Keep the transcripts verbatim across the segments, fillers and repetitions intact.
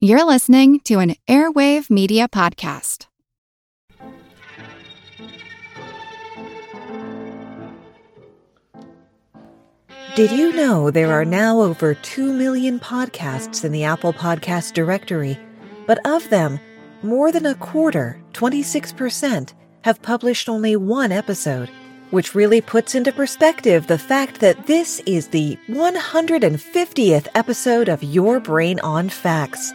You're listening to an Airwave Media Podcast. Did you know there are now over two million podcasts in the Apple Podcast directory? But of them, more than a quarter, twenty-six percent, have published only one episode, which really puts into perspective the fact that this is the one hundred fiftieth episode of Your Brain on Facts.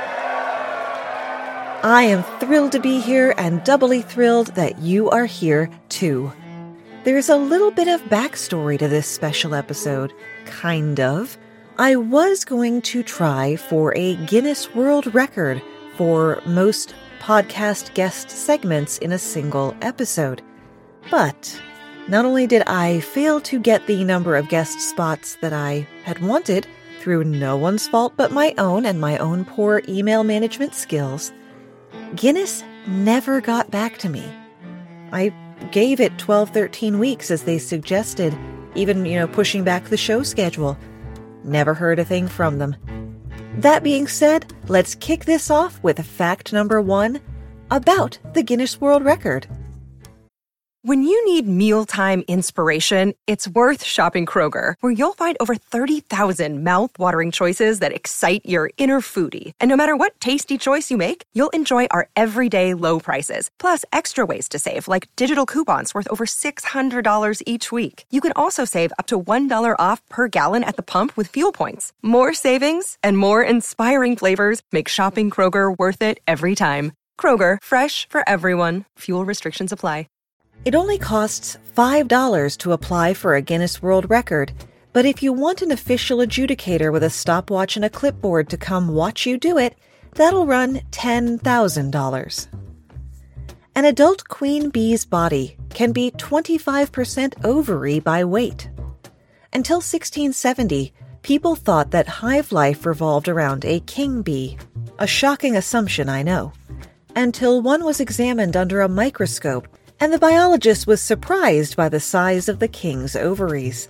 I am thrilled to be here and doubly thrilled that you are here too. There's a little bit of backstory to this special episode, kind of. I was going to try for a Guinness World Record for most podcast guest segments in a single episode. But not only did I fail to get the number of guest spots that I had wanted through no one's fault but my own and my own poor email management skills, Guinness never got back to me. I gave it twelve, thirteen weeks as they suggested, even, you know, pushing back the show schedule. Never heard a thing from them. That being said, let's kick this off with fact number one about the Guinness World Record. When you need mealtime inspiration, it's worth shopping Kroger, where you'll find over thirty thousand mouth-watering choices that excite your inner foodie. And no matter what tasty choice you make, you'll enjoy our everyday low prices, plus extra ways to save, like digital coupons worth over six hundred dollars each week. You can also save up to one dollar off per gallon at the pump with fuel points. More savings and more inspiring flavors make shopping Kroger worth it every time. Kroger, fresh for everyone. Fuel restrictions apply. It only costs five dollars to apply for a Guinness World Record, but if you want an official adjudicator with a stopwatch and a clipboard to come watch you do it, that'll run ten thousand dollars. An adult queen bee's body can be twenty-five percent ovary by weight. Until sixteen seventy, people thought that hive life revolved around a king bee. A shocking assumption, I know. Until one was examined under a microscope, and the biologist was surprised by the size of the king's ovaries.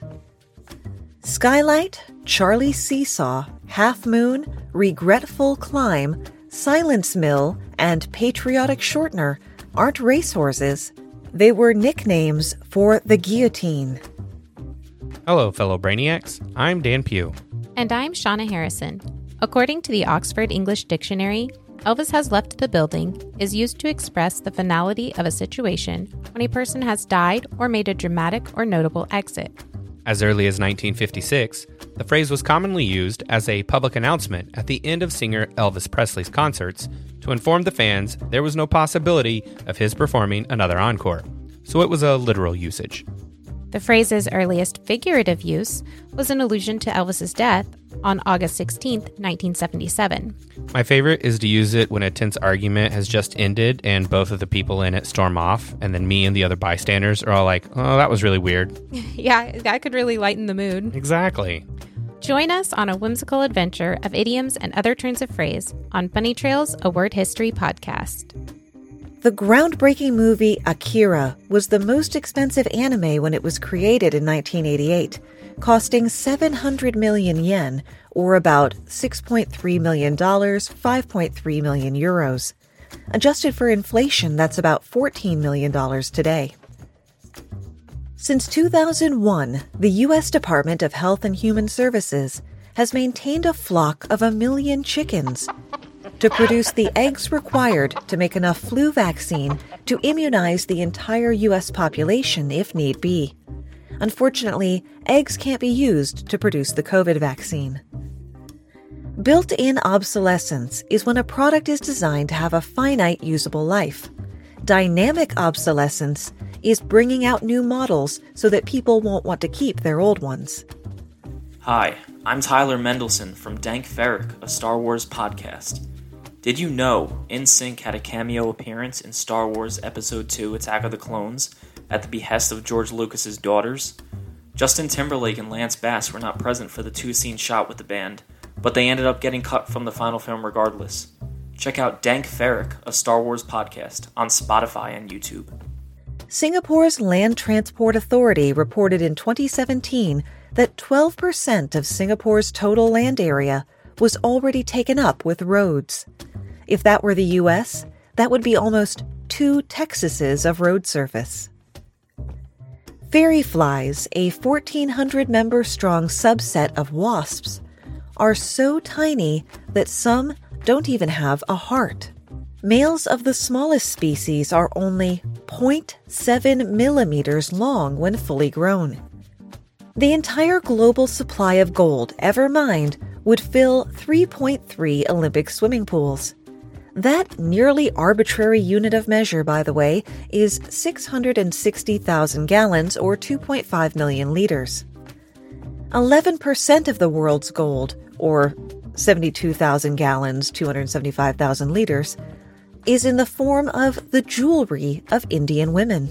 Skylight, Charlie Seesaw, Half Moon, Regretful Climb, Silence Mill, and Patriotic Shortener aren't racehorses. They were nicknames for the guillotine. Hello, fellow Brainiacs. I'm Dan Pugh. And I'm Shauna Harrison. According to the Oxford English Dictionary, Elvis has left the building is used to express the finality of a situation when a person has died or made a dramatic or notable exit. As early as nineteen fifty-six, the phrase was commonly used as a public announcement at the end of singer Elvis Presley's concerts to inform the fans there was no possibility of his performing another encore, so it was a literal usage. The phrase's earliest figurative use was an allusion to Elvis's death on August sixteenth, nineteen seventy-seven. My favorite is to use it when a tense argument has just ended and both of the people in it storm off, and then me and the other bystanders are all like, oh, that was really weird. Yeah, that could really lighten the mood. Exactly. Join us on a whimsical adventure of idioms and other turns of phrase on Bunny Trails, a Word History podcast. The groundbreaking movie Akira was the most expensive anime when it was created in nineteen eighty-eight, costing seven hundred million yen, or about six point three million dollars, five point three million euros. Adjusted for inflation, that's about fourteen million dollars today. Since two thousand one, the U S Department of Health and Human Services has maintained a flock of a million chickens to produce the eggs required to make enough flu vaccine to immunize the entire U S population if need be. Unfortunately, eggs can't be used to produce the COVID vaccine. Built-in obsolescence is when a product is designed to have a finite usable life. Dynamic obsolescence is bringing out new models so that people won't want to keep their old ones. Hi, I'm Tyler Mendelson from Dank Ferrick, a Star Wars podcast. Did you know N Sync had a cameo appearance in Star Wars Episode two Attack of the Clones at the behest of George Lucas's daughters? Justin Timberlake and Lance Bass were not present for the two-scene shot with the band, but they ended up getting cut from the final film regardless. Check out Dank Ferrick, a Star Wars podcast, on Spotify and YouTube. Singapore's Land Transport Authority reported in twenty seventeen that twelve percent of Singapore's total land area was already taken up with roads. If that were the U S, that would be almost two Texases of road surface. Fairy flies, a fourteen hundred member strong subset of wasps, are so tiny that some don't even have a heart. Males of the smallest species are only zero point seven millimeters long when fully grown. The entire global supply of gold ever mined would fill three point three Olympic swimming pools. That nearly arbitrary unit of measure, by the way, is six hundred sixty thousand gallons or two point five million liters. eleven percent of the world's gold, or seventy-two thousand gallons, two hundred seventy-five thousand liters, is in the form of the jewelry of Indian women.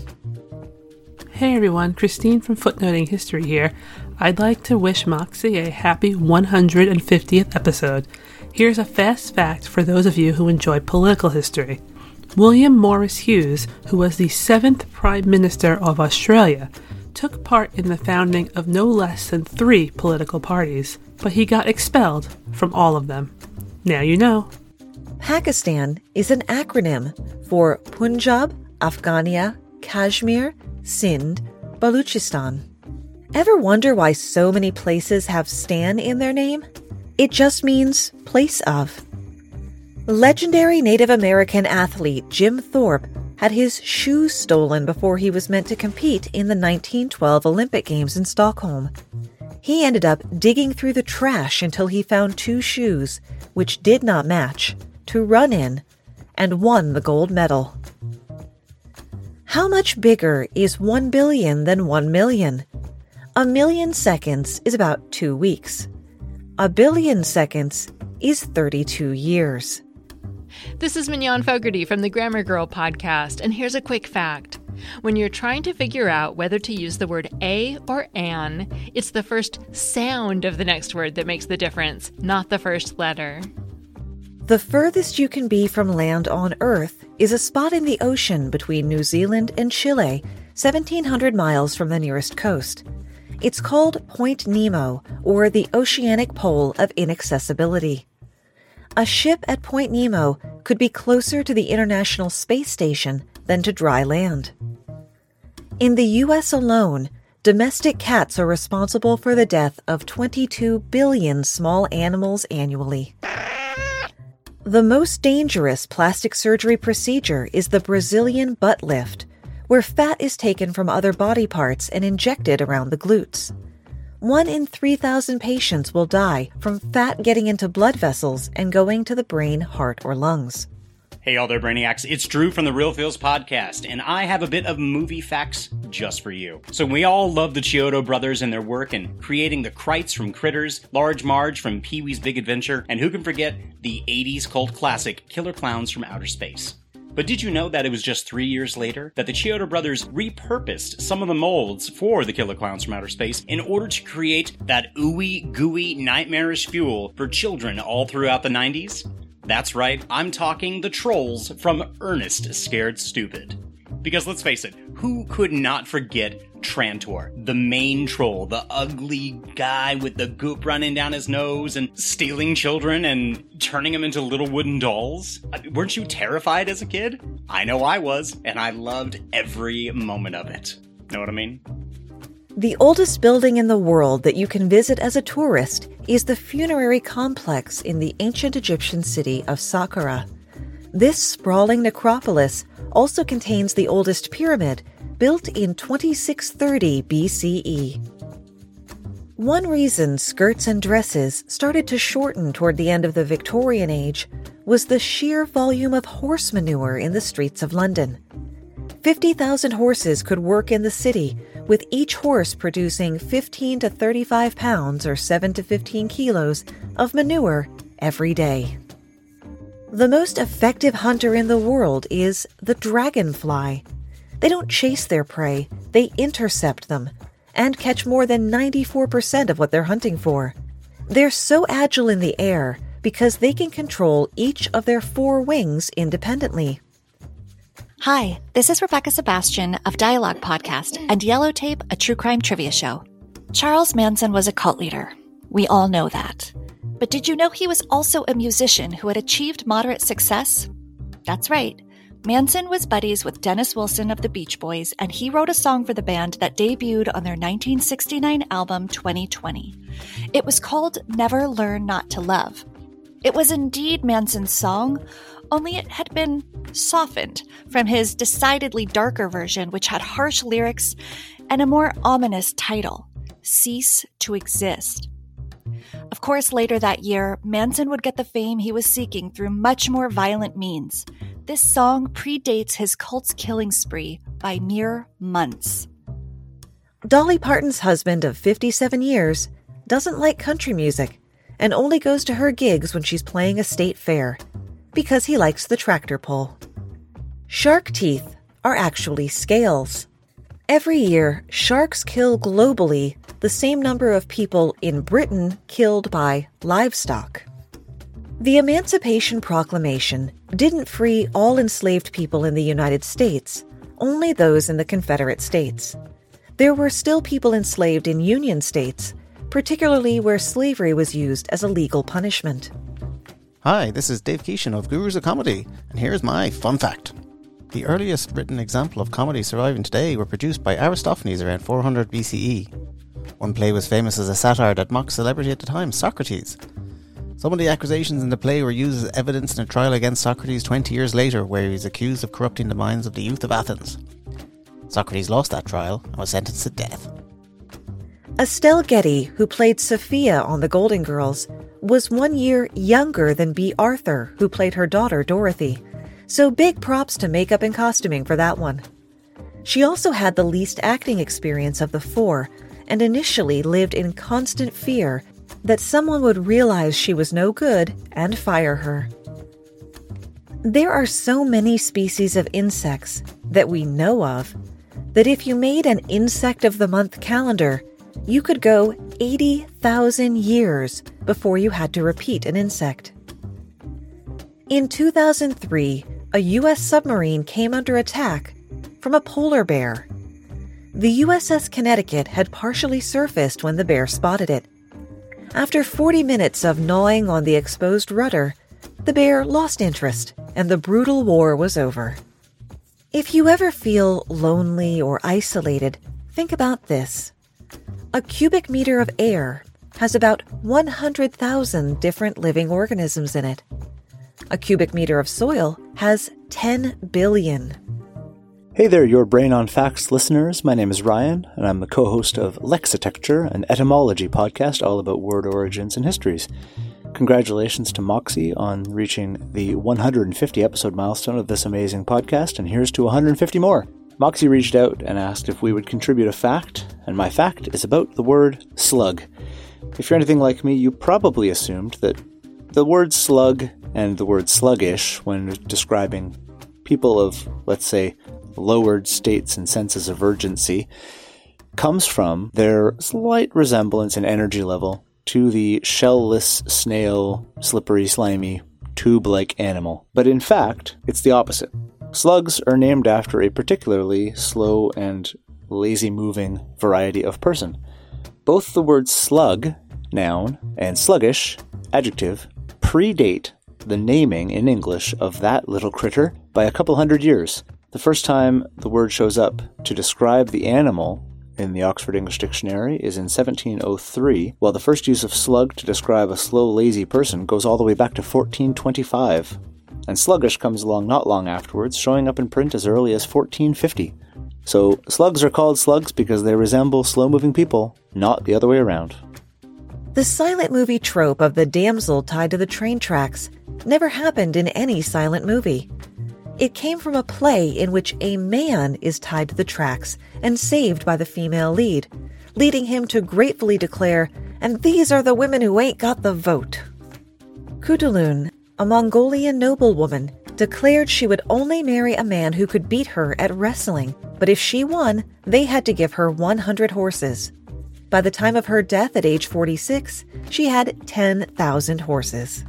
Hey everyone, Christine from Footnoting History here. I'd like to wish Moxie a happy one hundred fiftieth episode. Here's a fast fact for those of you who enjoy political history. William Morris Hughes, who was the seventh Prime Minister of Australia, took part in the founding of no less than three political parties, but he got expelled from all of them. Now you know. Pakistan is an acronym for Punjab, Afghania, Kashmir, Sindh, Baluchistan. Ever wonder why so many places have Stan in their name? It just means place of. Legendary Native American athlete Jim Thorpe had his shoes stolen before he was meant to compete in the nineteen twelve Olympic Games in Stockholm. He ended up digging through the trash until he found two shoes, which did not match, to run in, and won the gold medal. How much bigger is one billion than one million? A million seconds is about two weeks. A billion seconds is thirty-two years. This is Mignon Fogarty from the Grammar Girl podcast, and here's a quick fact. When you're trying to figure out whether to use the word a or an, it's the first sound of the next word that makes the difference, not the first letter. The furthest you can be from land on Earth is a spot in the ocean between New Zealand and Chile, seventeen hundred miles from the nearest coast. It's called Point Nemo, or the oceanic pole of inaccessibility. A ship at Point Nemo could be closer to the International Space Station than to dry land. In the U S alone, domestic cats are responsible for the death of twenty-two billion small animals annually. The most dangerous plastic surgery procedure is the Brazilian butt lift, where fat is taken from other body parts and injected around the glutes. One in three thousand patients will die from fat getting into blood vessels and going to the brain, heart, or lungs. Hey all there, Brainiacs. It's Drew from the Real Feels podcast, and I have a bit of movie facts just for you. So we all love the Chiodo brothers and their work in creating the Krites from Critters, Large Marge from Pee-wee's Big Adventure, and who can forget the eighties cult classic Killer Clowns from Outer Space. But did you know that it was just three years later that the Chiodo brothers repurposed some of the molds for the Killer Clowns from Outer Space in order to create that ooey, gooey, nightmarish fuel for children all throughout the nineties? That's right, I'm talking the trolls from Ernest Scared Stupid. Because let's face it, who could not forget Trantor, the main troll, the ugly guy with the goop running down his nose and stealing children and turning them into little wooden dolls? Weren't you terrified as a kid? I know I was, and I loved every moment of it. Know what I mean? The oldest building in the world that you can visit as a tourist is the funerary complex in the ancient Egyptian city of Saqqara. This sprawling necropolis also contains the oldest pyramid, built in twenty-six thirty B C E. One reason skirts and dresses started to shorten toward the end of the Victorian age was the sheer volume of horse manure in the streets of London. fifty thousand horses could work in the city, with each horse producing fifteen to thirty-five pounds or seven to fifteen kilos of manure every day. The most effective hunter in the world is the dragonfly. They don't chase their prey, they intercept them, and catch more than ninety-four percent of what they're hunting for. They're so agile in the air because they can control each of their four wings independently. Hi, this is Rebecca Sebastian of Dialogue Podcast and Yellow Tape, a true crime trivia show. Charles Manson was a cult leader. We all know that. But did you know he was also a musician who had achieved moderate success? That's right. Manson was buddies with Dennis Wilson of the Beach Boys, and he wrote a song for the band that debuted on their nineteen sixty-nine album twenty twenty. It was called Never Learn Not to Love. It was indeed Manson's song, only it had been softened from his decidedly darker version, which had harsh lyrics and a more ominous title, Cease to Exist. Of course, later that year, Manson would get the fame he was seeking through much more violent means. This song predates his cult's killing spree by mere months. Dolly Parton's husband of fifty-seven years doesn't like country music and only goes to her gigs when she's playing a state fair because he likes the tractor pull. Shark teeth are actually scales. Every year, sharks kill globally the same number of people in Britain killed by livestock. The Emancipation Proclamation didn't free all enslaved people in the United States, only those in the Confederate States. There were still people enslaved in Union states, particularly where slavery was used as a legal punishment. Hi, this is Dave Keeshan of Gurus of Comedy, and here's my fun fact. The earliest written example of comedy surviving today were produced by Aristophanes around four hundred B C E. One play was famous as a satire that mocked celebrity at the time, Socrates. Some of the accusations in the play were used as evidence in a trial against Socrates twenty years later, where he was accused of corrupting the minds of the youth of Athens. Socrates lost that trial and was sentenced to death. Estelle Getty, who played Sophia on The Golden Girls, was one year younger than Bea Arthur, who played her daughter Dorothy, so big props to makeup and costuming for that one. She also had the least acting experience of the four, and initially lived in constant fear that someone would realize she was no good and fire her. There are so many species of insects that we know of that if you made an Insect of the Month calendar, you could go eighty thousand years before you had to repeat an insect. In two thousand three, a U S submarine came under attack from a polar bear. The U S S Connecticut had partially surfaced when the bear spotted it. After forty minutes of gnawing on the exposed rudder, the bear lost interest and the brutal war was over. If you ever feel lonely or isolated, think about this. A cubic meter of air has about one hundred thousand different living organisms in it. A cubic meter of soil has ten billion. Hey there, your Brain on Facts listeners. My name is Ryan, and I'm the co-host of Lexitecture, an etymology podcast all about word origins and histories. Congratulations to Moxie on reaching the one hundred fifty episode milestone of this amazing podcast, and here's to one hundred fifty more. Moxie reached out and asked if we would contribute a fact, and my fact is about the word slug. If you're anything like me, you probably assumed that the word slug and the word sluggish, when describing people of, let's say, lowered states and senses of urgency, comes from their slight resemblance in energy level to the shell-less snail, slippery, slimy, tube-like animal. But in fact, it's the opposite. Slugs are named after a particularly slow and lazy-moving variety of person. Both the words slug, noun, and sluggish, adjective, predate the naming in English of that little critter by a couple hundred years. The first time the word shows up to describe the animal in the Oxford English Dictionary is in seventeen oh three, while the first use of slug to describe a slow, lazy person goes all the way back to fourteen twenty-five. And sluggish comes along not long afterwards, showing up in print as early as fourteen fifty. So slugs are called slugs because they resemble slow-moving people, not the other way around. The silent movie trope of the damsel tied to the train tracks never happened in any silent movie. It came from a play in which a man is tied to the tracks and saved by the female lead, leading him to gratefully declare, "And these are the women who ain't got the vote." Kudulun, a Mongolian noblewoman, declared she would only marry a man who could beat her at wrestling, but if she won, they had to give her one hundred horses. By the time of her death at age forty-six, she had ten thousand horses.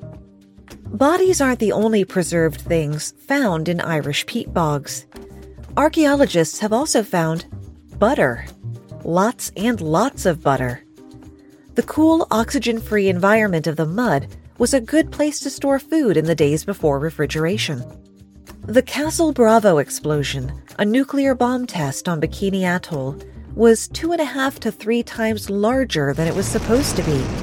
Bodies aren't the only preserved things found in Irish peat bogs. Archaeologists have also found butter. Lots and lots of butter. The cool, oxygen-free environment of the mud was a good place to store food in the days before refrigeration. The Castle Bravo explosion, a nuclear bomb test on Bikini Atoll, was two and a half to three times larger than it was supposed to be.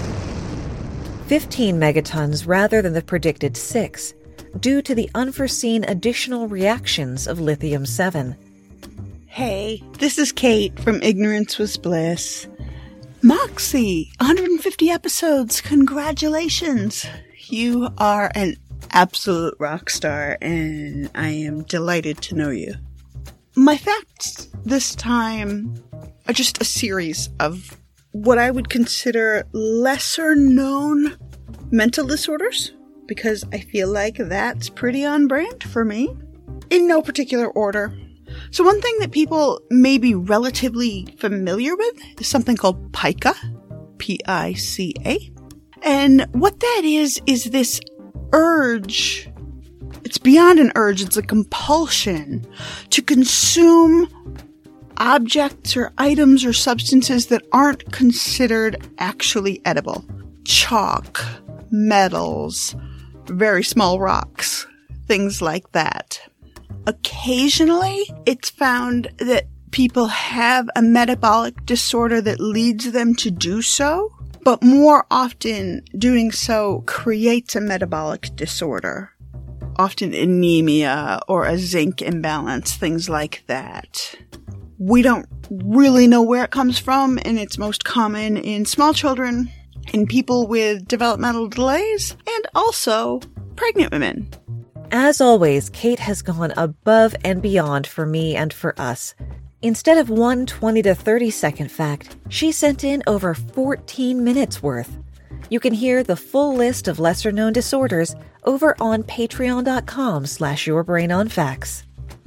fifteen megatons rather than the predicted six, due to the unforeseen additional reactions of lithium seven. Hey, this is Kate from Ignorance Was Bliss. Moxie, one hundred fifty episodes, congratulations! You are an absolute rock star, and I am delighted to know you. My facts this time are just a series of what I would consider lesser known mental disorders, because I feel like that's pretty on brand for me, in no particular order. So one thing that people may be relatively familiar with is something called pica, P I C A. And what that is, is this urge, it's beyond an urge, it's a compulsion to consume objects or items or substances that aren't considered actually edible. Chalk, metals, very small rocks, things like that. Occasionally, it's found that people have a metabolic disorder that leads them to do so, but more often doing so creates a metabolic disorder. Often anemia or a zinc imbalance, things like that. We don't really know where it comes from, and it's most common in small children, in people with developmental delays, and also pregnant women. As always, Kate has gone above and beyond for me and for us. Instead of one twenty to thirty second fact, she sent in over fourteen minutes worth. You can hear the full list of lesser-known disorders over on patreon.com slash yourbrainonfacts.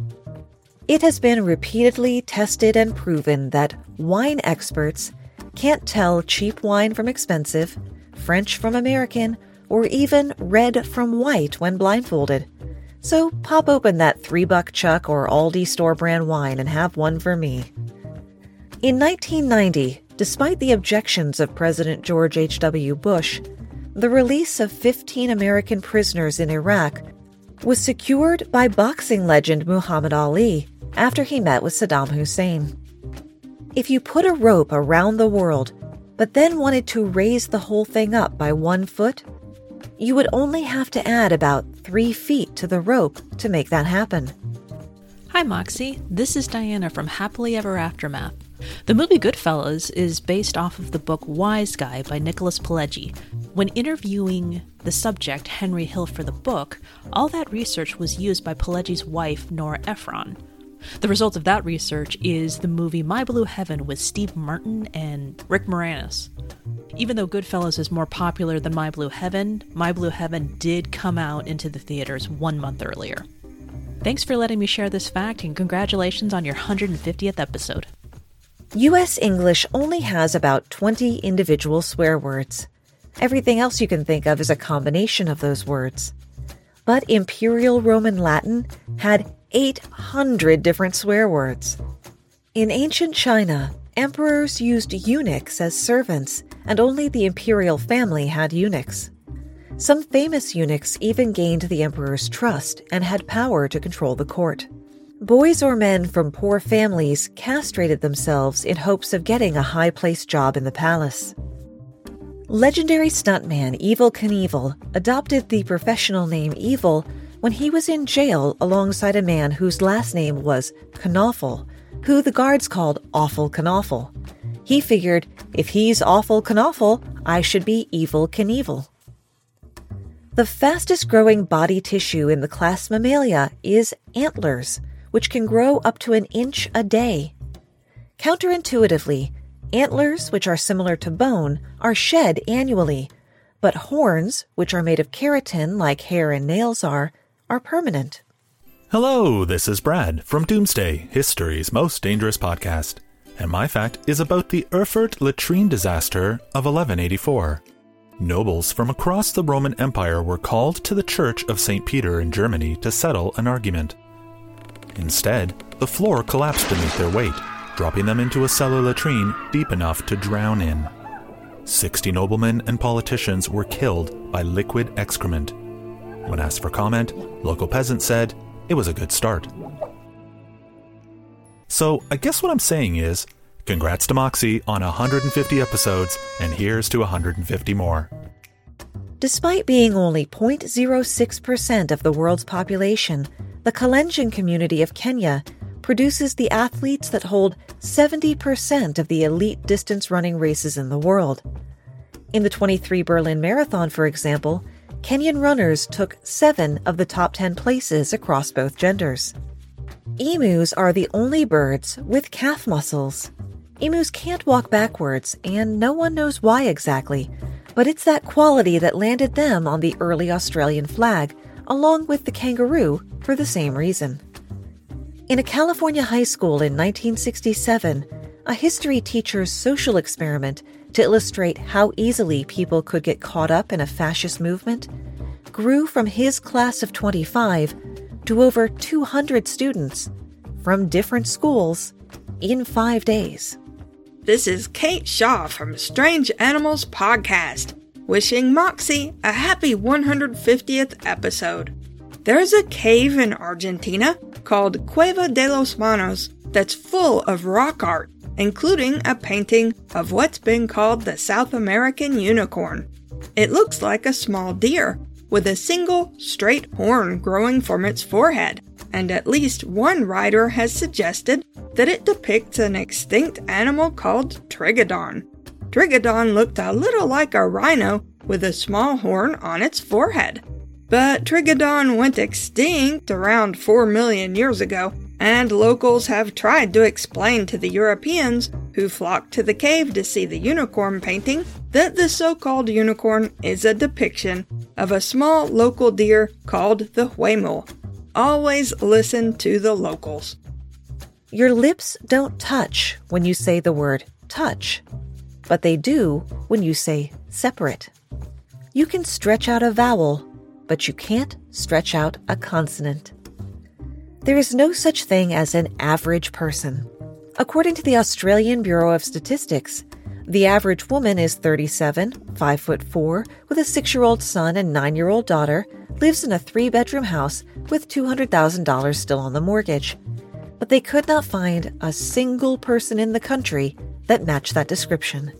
It has been repeatedly tested and proven that wine experts can't tell cheap wine from expensive, French from American, or even red from white when blindfolded. So pop open that three-buck Chuck or Aldi store brand wine and have one for me. In nineteen ninety, despite the objections of President George H W Bush, the release of fifteen American prisoners in Iraq was secured by boxing legend Muhammad Ali after he met with Saddam Hussein. If you put a rope around the world, but then wanted to raise the whole thing up by one foot, you would only have to add about three feet to the rope to make that happen. Hi Moxie, this is Diana from Happily Ever Aftermath. The movie Goodfellas is based off of the book Wise Guy by Nicholas Pileggi. When interviewing the subject, Henry Hill, for the book, all that research was used by Pileggi's wife, Nora Ephron. The result of that research is the movie My Blue Heaven with Steve Martin and Rick Moranis. Even though Goodfellas is more popular than My Blue Heaven, My Blue Heaven did come out into the theaters one month earlier. Thanks for letting me share this fact, and congratulations on your one hundred fiftieth episode. U S English only has about twenty individual swear words. Everything else you can think of is a combination of those words. But Imperial Roman Latin had eight hundred different swear words. In ancient China, emperors used eunuchs as servants, and only the imperial family had eunuchs. Some famous eunuchs even gained the emperor's trust and had power to control the court. Boys or men from poor families castrated themselves in hopes of getting a high-placed job in the palace. Legendary stuntman Evel Knievel adopted the professional name Evil when he was in jail alongside a man whose last name was Knaufel, who the guards called Awful Knaufel. He figured, if he's Awful Knaufel, I should be Evel Knievel. The fastest-growing body tissue in the class Mammalia is antlers, which can grow up to an inch a day. Counterintuitively, antlers, which are similar to bone, are shed annually, but horns, which are made of keratin like hair and nails are, are permanent. Hello, this is Brad from Doomsday, history's most dangerous podcast, and my fact is about the Erfurt latrine disaster of eleven eighty-four. Nobles from across the Roman Empire were called to the Church of Saint Peter in Germany to settle an argument. Instead, the floor collapsed beneath their weight, dropping them into a cellar latrine deep enough to drown in. sixty noblemen and politicians were killed by liquid excrement. When asked for comment, local peasants said it was a good start. So I guess what I'm saying is, congrats to Moxie on one hundred fifty episodes, and here's to one hundred fifty more. Despite being only zero point zero six percent of the world's population, the Kalenjin community of Kenya produces the athletes that hold seventy percent of the elite distance running races in the world. In the twenty-three Berlin Marathon, for example, Kenyan runners took seven of the top ten places across both genders. Emus are the only birds with calf muscles. Emus can't walk backwards, and no one knows why exactly, but it's that quality that landed them on the early Australian flag, along with the kangaroo, for the same reason. In a California high school in nineteen sixty-seven, a history teacher's social experiment to illustrate how easily people could get caught up in a fascist movement grew from his class of twenty-five to over two hundred students from different schools in five days. This is Kate Shaw from Strange Animals Podcast, wishing Moxie a happy one hundred fiftieth episode. There's a cave in Argentina called Cueva de los Manos that's full of rock art, including a painting of what's been called the South American unicorn. It looks like a small deer with a single straight horn growing from its forehead, and at least one writer has suggested that it depicts an extinct animal called Trigodon. Trigodon looked a little like a rhino with a small horn on its forehead. But Trigodon went extinct around four million years ago, and locals have tried to explain to the Europeans who flocked to the cave to see the unicorn painting that the so-called unicorn is a depiction of a small local deer called the huemul. Always listen to the locals. Your lips don't touch when you say the word touch, but they do when you say separate. You can stretch out a vowel, but you can't stretch out a consonant. There is no such thing as an average person. According to the Australian Bureau of Statistics, the average woman is thirty-seven, five foot four, with a six-year-old son and nine-year-old daughter, lives in a three-bedroom house with two hundred thousand dollars still on the mortgage. But they could not find a single person in the country that matched that description.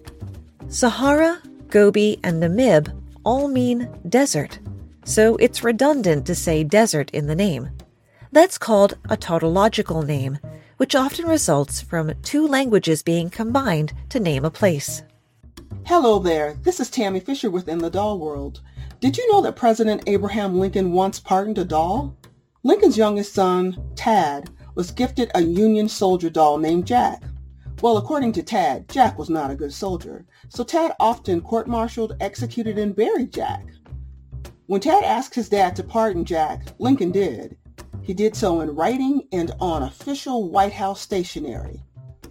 Sahara, Gobi, and Namib all mean desert, so it's redundant to say desert in the name. That's called a tautological name, which often results from two languages being combined to name a place. Hello there, this is Tammy Fisher with In the Doll World. Did you know that President Abraham Lincoln once pardoned a doll? Lincoln's youngest son, Tad, was gifted a Union soldier doll named Jack. Well, according to Tad, Jack was not a good soldier, so Tad often court-martialed, executed, and buried Jack. When Tad asked his dad to pardon Jack, Lincoln did. He did so in writing and on official White House stationery.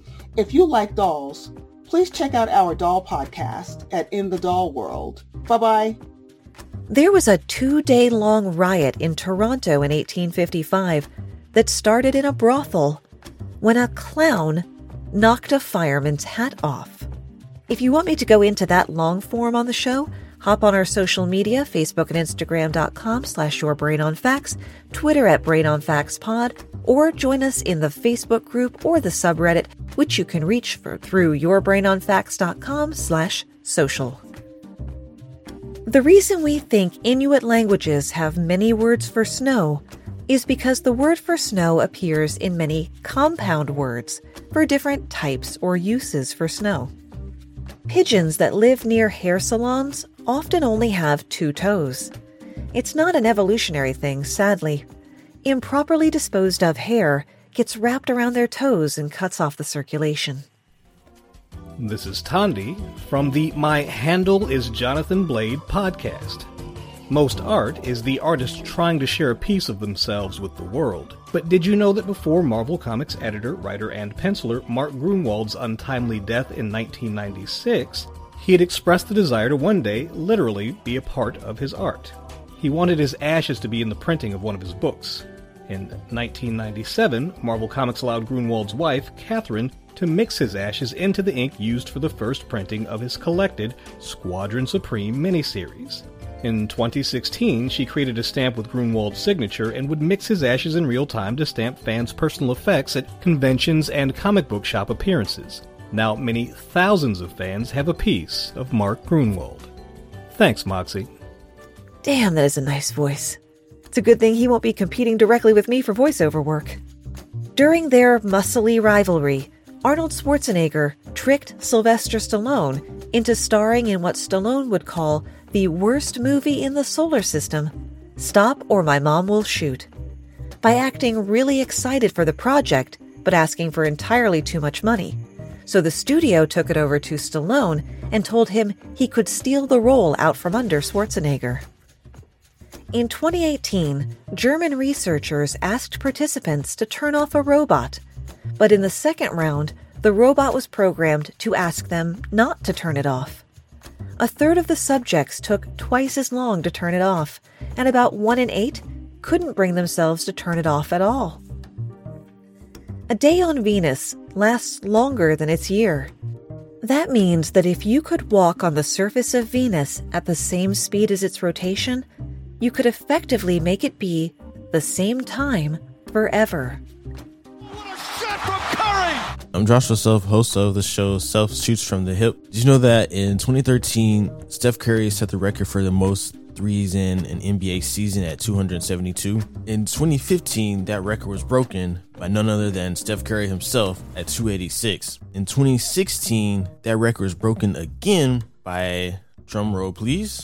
If you like dolls, please check out our doll podcast at In the Doll World. Bye-bye. There was a two-day-long riot in Toronto in eighteen fifty-five that started in a brothel when a clown knocked a fireman's hat off. If you want me to go into that long form on the show, hop on our social media, Facebook and Instagram.com slash YourBrainOnFacts, Twitter at BrainOnFactsPod, or join us in the Facebook group or the subreddit, which you can reach for, through YourBrainOnFacts.com slash social. The reason we think Inuit languages have many words for snow is because the word for snow appears in many compound words for different types or uses for snow. Pigeons that live near hair salons often only have two toes. It's not an evolutionary thing, sadly. Improperly disposed of hair gets wrapped around their toes and cuts off the circulation. This is Tondi from the My Handle is Jonathan Blade podcast. Most art is the artist trying to share a piece of themselves with the world. But did you know that before Marvel Comics editor, writer, and penciler Mark Gruenwald's untimely death in nineteen ninety-six, he had expressed the desire to one day literally be a part of his art. He wanted his ashes to be in the printing of one of his books. In nineteen ninety-seven, Marvel Comics allowed Grunwald's wife, Catherine, to mix his ashes into the ink used for the first printing of his collected Squadron Supreme miniseries. In twenty sixteen, she created a stamp with Grunwald's signature and would mix his ashes in real time to stamp fans' personal effects at conventions and comic book shop appearances. Now many thousands of fans have a piece of Mark Grunwald. Thanks, Moxie. Damn, that is a nice voice. It's a good thing he won't be competing directly with me for voiceover work. During their muscly rivalry, Arnold Schwarzenegger tricked Sylvester Stallone into starring in what Stallone would call the worst movie in the solar system, Stop or My Mom Will Shoot. By acting really excited for the project, but asking for entirely too much money. So the studio took it over to Stallone and told him he could steal the role out from under Schwarzenegger. In twenty eighteen, German researchers asked participants to turn off a robot, but in the second round, the robot was programmed to ask them not to turn it off. A third of the subjects took twice as long to turn it off, and about one in eight couldn't bring themselves to turn it off at all. A day on Venus lasts longer than its year. That means that if you could walk on the surface of Venus at the same speed as its rotation, you could effectively make it be the same time forever. I'm Joshua Self, host of the show Self Shoots from the Hip. Did you know that in twenty thirteen, Steph Curry set the record for the most threes in an N B A season at two hundred seventy-two? In twenty fifteen, that record was broken by none other than Steph Curry himself at two eighty-six. In twenty sixteen, that record was broken again by, drum roll please,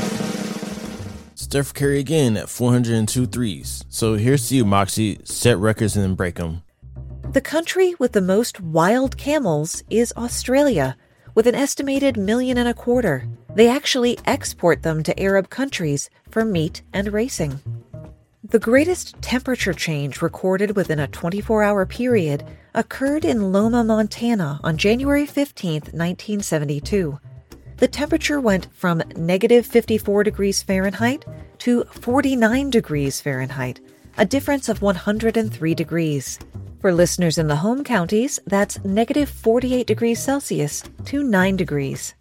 Steph Curry again at four hundred two threes. So here's to you, Moxie. Set records and then break them. The country with the most wild camels is Australia, with an estimated million and a quarter. They actually export them to Arab countries for meat and racing. The greatest temperature change recorded within a twenty-four hour period occurred in Loma, Montana on January fifteenth, nineteen seventy-two. The temperature went from negative fifty-four degrees Fahrenheit to forty-nine degrees Fahrenheit, a difference of one hundred three degrees. For listeners in the home counties, that's negative forty-eight degrees Celsius to nine degrees.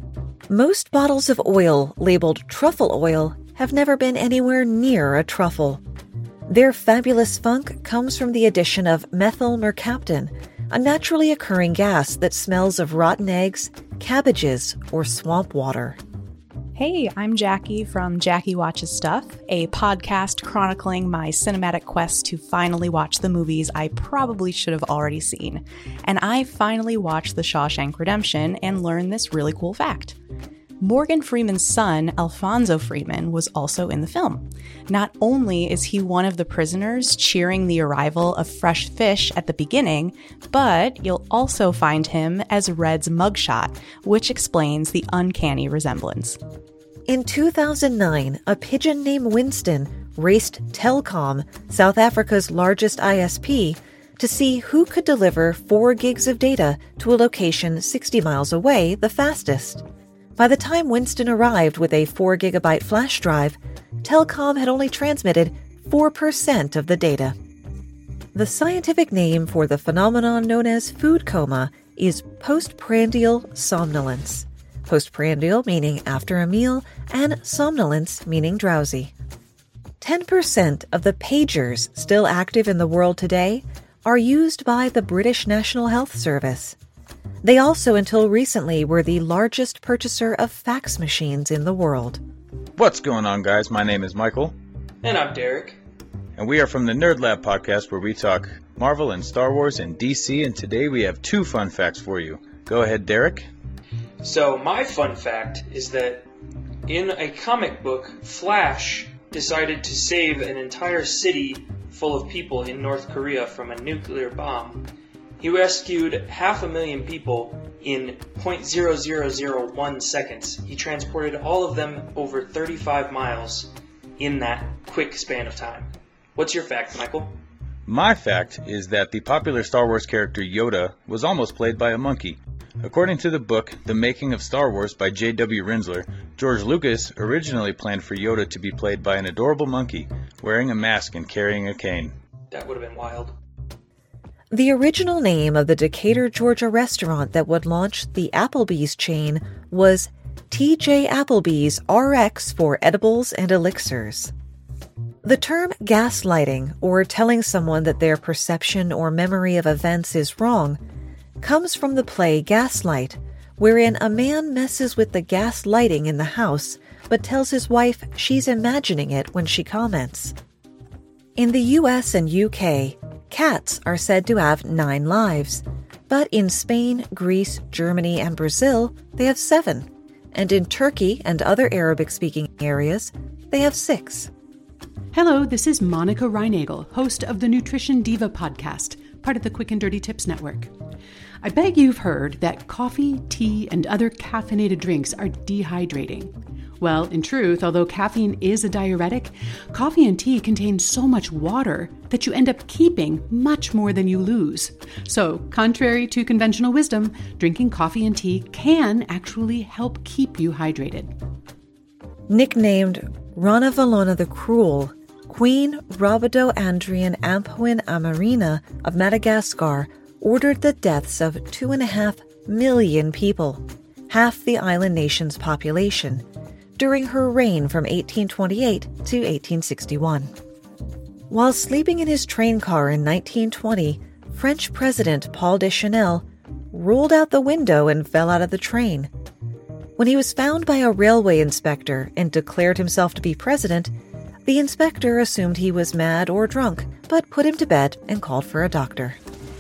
Most bottles of oil labeled truffle oil have never been anywhere near a truffle. Their fabulous funk comes from the addition of methyl mercaptan, a naturally occurring gas that smells of rotten eggs, cabbages, or swamp water. Hey, I'm Jackie from Jackie Watches Stuff, a podcast chronicling my cinematic quest to finally watch the movies I probably should have already seen. And I finally watched The Shawshank Redemption and learned this really cool fact. Morgan Freeman's son, Alfonso Freeman, was also in the film. Not only is he one of the prisoners cheering the arrival of fresh fish at the beginning, but you'll also find him as Red's mugshot, which explains the uncanny resemblance. In two thousand nine, a pigeon named Winston raced Telkom, South Africa's largest I S P, to see who could deliver four gigs of data to a location sixty miles away the fastest. By the time Winston arrived with a four gigabyte flash drive, Telkom had only transmitted four percent of the data. The scientific name for the phenomenon known as food coma is postprandial somnolence. Postprandial meaning after a meal, and somnolence meaning drowsy. ten percent of the pagers still active in the world today are used by the British National Health Service. They also, until recently, were the largest purchaser of fax machines in the world. What's going on, guys? My name is Michael. And I'm Derek. And we are from the Nerd Lab podcast, where we talk Marvel and Star Wars and D C, and today we have two fun facts for you. Go ahead, Derek. So, my fun fact is that in a comic book, Flash decided to save an entire city full of people in North Korea from a nuclear bomb. He rescued half a million people in zero point zero zero zero one seconds. He transported all of them over thirty-five miles in that quick span of time. What's your fact, Michael? My fact is that the popular Star Wars character Yoda was almost played by a monkey. According to the book The Making of Star Wars by J W Rinzler, George Lucas originally planned for Yoda to be played by an adorable monkey, wearing a mask and carrying a cane. That would have been wild. The original name of the Decatur, Georgia restaurant that would launch the Applebee's chain was T J Applebee's R X for Edibles and Elixirs. The term gaslighting, or telling someone that their perception or memory of events is wrong, comes from the play Gaslight, wherein a man messes with the gas lighting in the house but tells his wife she's imagining it when she comments. In the U S and U K, cats are said to have nine lives, but in Spain, Greece, Germany, and Brazil, they have seven, and in Turkey and other Arabic-speaking areas, they have six. Hello, this is Monica Reinagel, host of the Nutrition Diva podcast, part of the Quick and Dirty Tips Network. I bet you've heard that coffee, tea, and other caffeinated drinks are dehydrating. Well, in truth, although caffeine is a diuretic, coffee and tea contain so much water that you end up keeping much more than you lose. So, contrary to conventional wisdom, drinking coffee and tea can actually help keep you hydrated. Nicknamed Ranavalona the Cruel, Queen Rabido-Andrian Ampoin Amarina of Madagascar ordered the deaths of two and a half million people, half the island nation's population, during her reign from eighteen twenty-eight to eighteen sixty-one. While sleeping in his train car in nineteen twenty, French President Paul Deschanel rolled out the window and fell out of the train. When he was found by a railway inspector and declared himself to be president, the inspector assumed he was mad or drunk, but put him to bed and called for a doctor.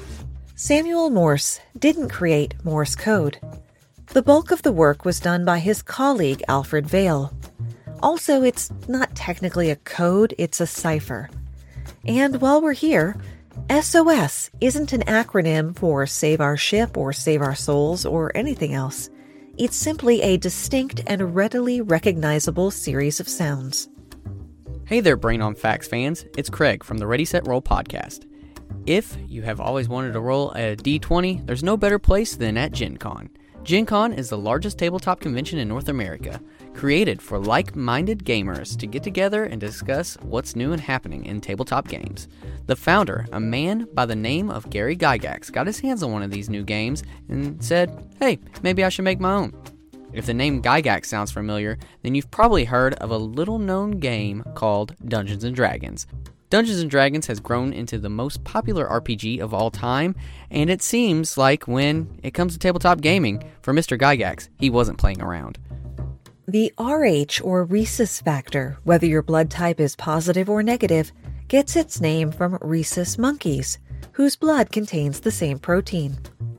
Samuel Morse didn't create Morse code. The bulk of the work was done by his colleague Alfred Vail. Also, it's not technically a code, it's a cipher. And while we're here, S O S isn't an acronym for Save Our Ship or Save Our Souls or anything else. It's simply a distinct and readily recognizable series of sounds. Hey there, Brain on Facts fans. It's Craig from the Ready, Set, Roll podcast. If you have always wanted to roll a D twenty, there's no better place than at Gen Con. Gen Con is the largest tabletop convention in North America, created for like-minded gamers to get together and discuss what's new and happening in tabletop games. The founder, a man by the name of Gary Gygax, got his hands on one of these new games and said, hey, maybe I should make my own. If the name Gygax sounds familiar, then you've probably heard of a little-known game called Dungeons and Dragons. Dungeons and Dragons has grown into the most popular R P G of all time, and it seems like when it comes to tabletop gaming, for Mister Gygax, he wasn't playing around. The R H or rhesus factor, whether your blood type is positive or negative, gets its name from rhesus monkeys, whose blood contains the same protein.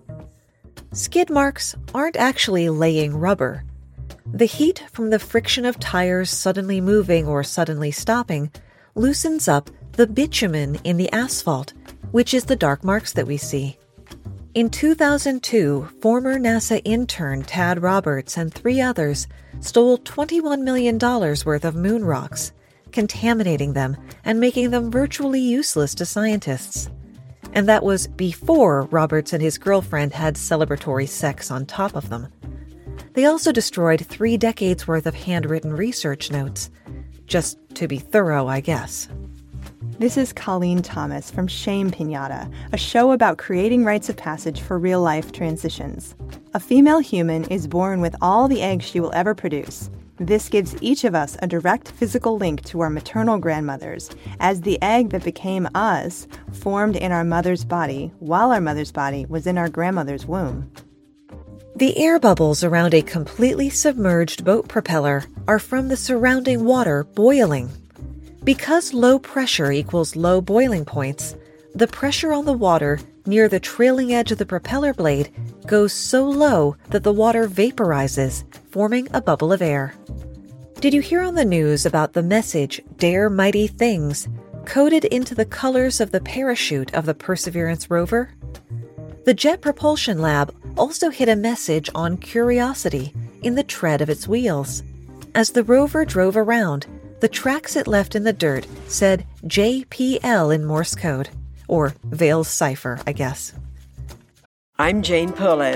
Skid marks aren't actually laying rubber. The heat from the friction of tires suddenly moving or suddenly stopping loosens up the bitumen in the asphalt, which is the dark marks that we see. In two thousand two, former NASA intern Tad Roberts and three others stole twenty-one million dollars worth of moon rocks, contaminating them and making them virtually useless to scientists. And that was before Roberts and his girlfriend had celebratory sex on top of them. They also destroyed three decades worth of handwritten research notes. Just to be thorough, I guess. This is Colleen Thomas from Shame Pinata, a show about creating rites of passage for real-life transitions. A female human is born with all the eggs she will ever produce. This gives each of us a direct physical link to our maternal grandmothers, as the egg that became us formed in our mother's body while our mother's body was in our grandmother's womb. The air bubbles around a completely submerged boat propeller are from the surrounding water boiling. Because low pressure equals low boiling points, the pressure on the water near the trailing edge of the propeller blade goes so low that the water vaporizes, forming a bubble of air. Did you hear on the news about the message, Dare Mighty Things, coded into the colors of the parachute of the Perseverance rover? The Jet Propulsion Lab also hid a message on Curiosity in the tread of its wheels. As the rover drove around, the tracks it left in the dirt said J P L in Morse code, or Vail's cipher, I guess. I'm Jane Perlez.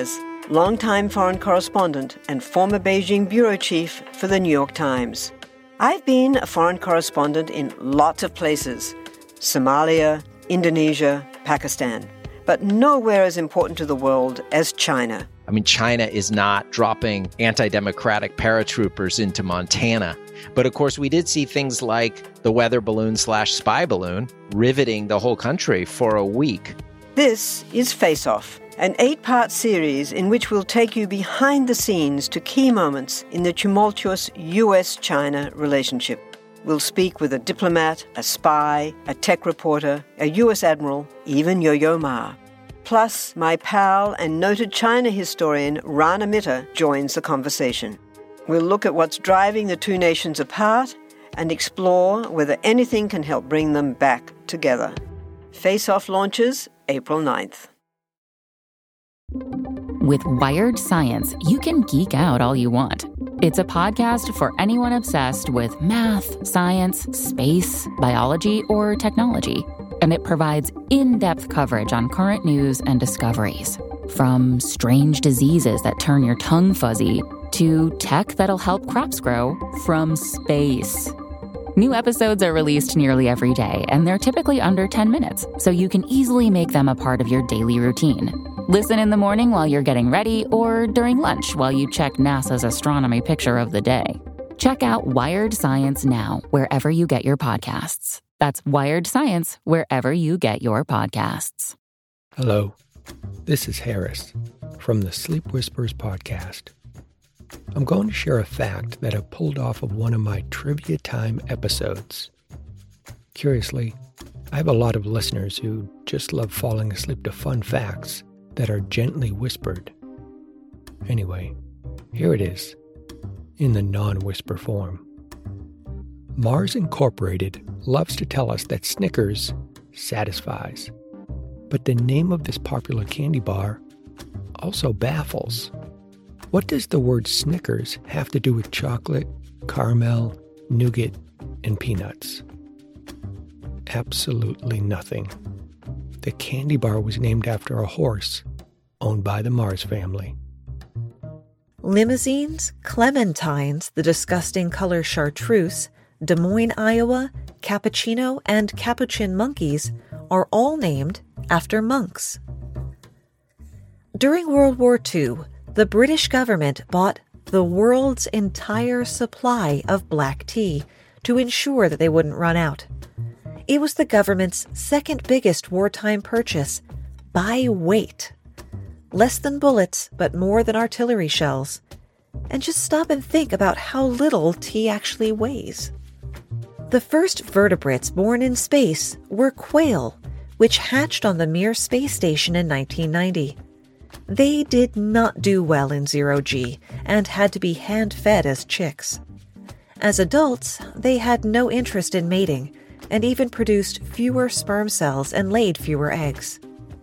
longtime foreign correspondent and former Beijing bureau chief for the New York Times. I've been a foreign correspondent in lots of places: Somalia, Indonesia, Pakistan, but nowhere as important to the world as China. I mean, China is not dropping anti-democratic paratroopers into Montana. But of course, we did see things like the weather balloon slash spy balloon riveting the whole country for a week. This is Face Off, an eight-part series in which we'll take you behind the scenes to key moments in the tumultuous U S China relationship. We'll speak with a diplomat, a spy, a tech reporter, a U S admiral, even Yo-Yo Ma. Plus, my pal and noted China historian Rana Mitter joins the conversation. We'll look at what's driving the two nations apart and explore whether anything can help bring them back together. Face Off launches April ninth. With Wired Science, you can geek out all you want. It's a podcast for anyone obsessed with math, science, space, biology, or technology. And it provides in-depth coverage on current news and discoveries. From strange diseases that turn your tongue fuzzy to tech that'll help crops grow from space. New episodes are released nearly every day, and they're typically under ten minutes, so you can easily make them a part of your daily routine. Listen in the morning while you're getting ready or during lunch while you check NASA's astronomy picture of the day. Check out Wired Science now, wherever you get your podcasts. That's Wired Science, wherever you get your podcasts. Hello, this is Harris from the Sleep Whispers podcast. I'm going to share a fact that I pulled off of one of my Trivia Time episodes. Curiously, I have a lot of listeners who just love falling asleep to fun facts that are gently whispered. Anyway, here it is, in the non-whisper form. Mars Incorporated loves to tell us that Snickers satisfies, but the name of this popular candy bar also baffles. What does the word Snickers have to do with chocolate, caramel, nougat, and peanuts? Absolutely nothing. The candy bar was named after a horse owned by the Mars family. Limousines, clementines, the disgusting color chartreuse, Des Moines, Iowa, cappuccino, and capuchin monkeys are all named after monks. During World War Two, the British government bought the world's entire supply of black tea to ensure that they wouldn't run out. It was the government's second biggest wartime purchase by weight. Less than bullets, but more than artillery shells. And just stop and think about how little tea actually weighs. The first vertebrates born in space were quail, which hatched on the Mir space station in nineteen ninety. They did not do well in zero-G and had to be hand-fed as chicks. As adults, they had no interest in mating and even produced fewer sperm cells and laid fewer eggs.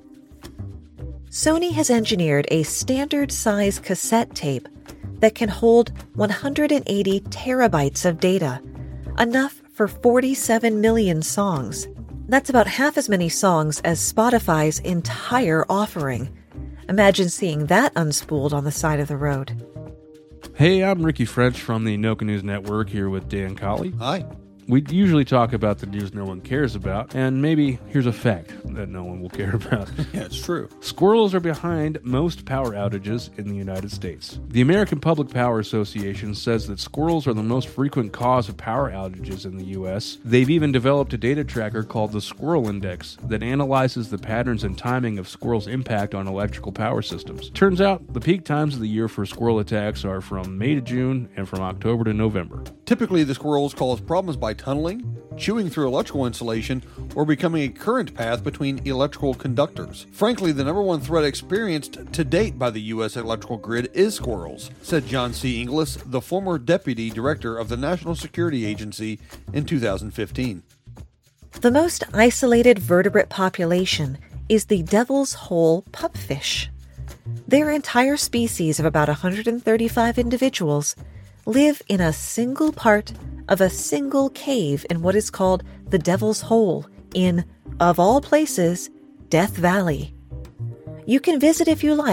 Sony has engineered a standard-size cassette tape that can hold one hundred eighty terabytes of data, enough for forty-seven million songs. That's about half as many songs as Spotify's entire offering. Imagine seeing that unspooled on the side of the road. Hey, I'm Ricky French from the Noka News Network here with Dan Colley. Hi. We usually talk about the news no one cares about, and maybe here's a fact that no one will care about. Yeah, it's true. Squirrels are behind most power outages in the United States. The American Public Power Association says that squirrels are the most frequent cause of power outages in the U S. They've even developed a data tracker called the Squirrel Index that analyzes the patterns and timing of squirrels' impact on electrical power systems. Turns out the peak times of the year for squirrel attacks are from May to June and from October to November. Typically, the squirrels cause problems by tunneling, chewing through electrical insulation, or becoming a current path between electrical conductors. Frankly, the number one threat experienced to date by the U S electrical grid is squirrels, said John C. Inglis, the former deputy director of the National Security Agency, in two thousand fifteen. The most isolated vertebrate population is the devil's hole pupfish. Their entire species of about one hundred thirty-five individuals live in a single part of a single cave in what is called the Devil's Hole in, of all places, Death Valley. You can visit if you like,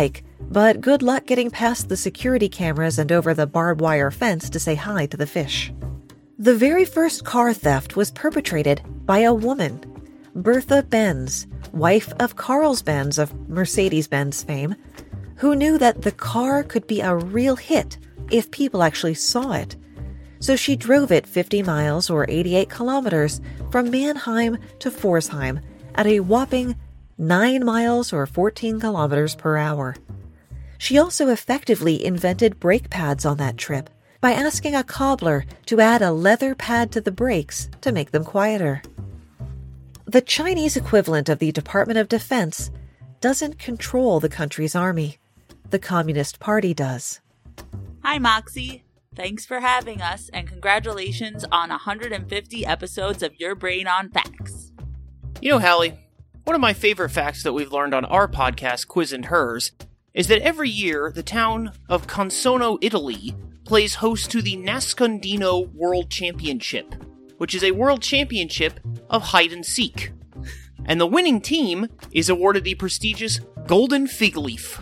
But good luck getting past the security cameras and over the barbed wire fence to say hi to the fish. The very first car theft was perpetrated by a woman, Bertha Benz, wife of Carl Benz of Mercedes-Benz fame, who knew that the car could be a real hit if people actually saw it. So she drove it fifty miles or eighty-eight kilometers from Mannheim to Pforzheim at a whopping nine miles or fourteen kilometers per hour. She also effectively invented brake pads on that trip by asking a cobbler to add a leather pad to the brakes to make them quieter. The Chinese equivalent of the Department of Defense doesn't control the country's army. The Communist Party does. Hi, Moxie. Thanks for having us, and congratulations on one hundred fifty episodes of Your Brain on Facts. You know, Hallie, one of my favorite facts that we've learned on our podcast, Quiz and Hers, is that every year the town of Consono, Italy, plays host to the Nascondino World Championship, which is a world championship of hide and seek. And the winning team is awarded the prestigious Golden Fig Leaf.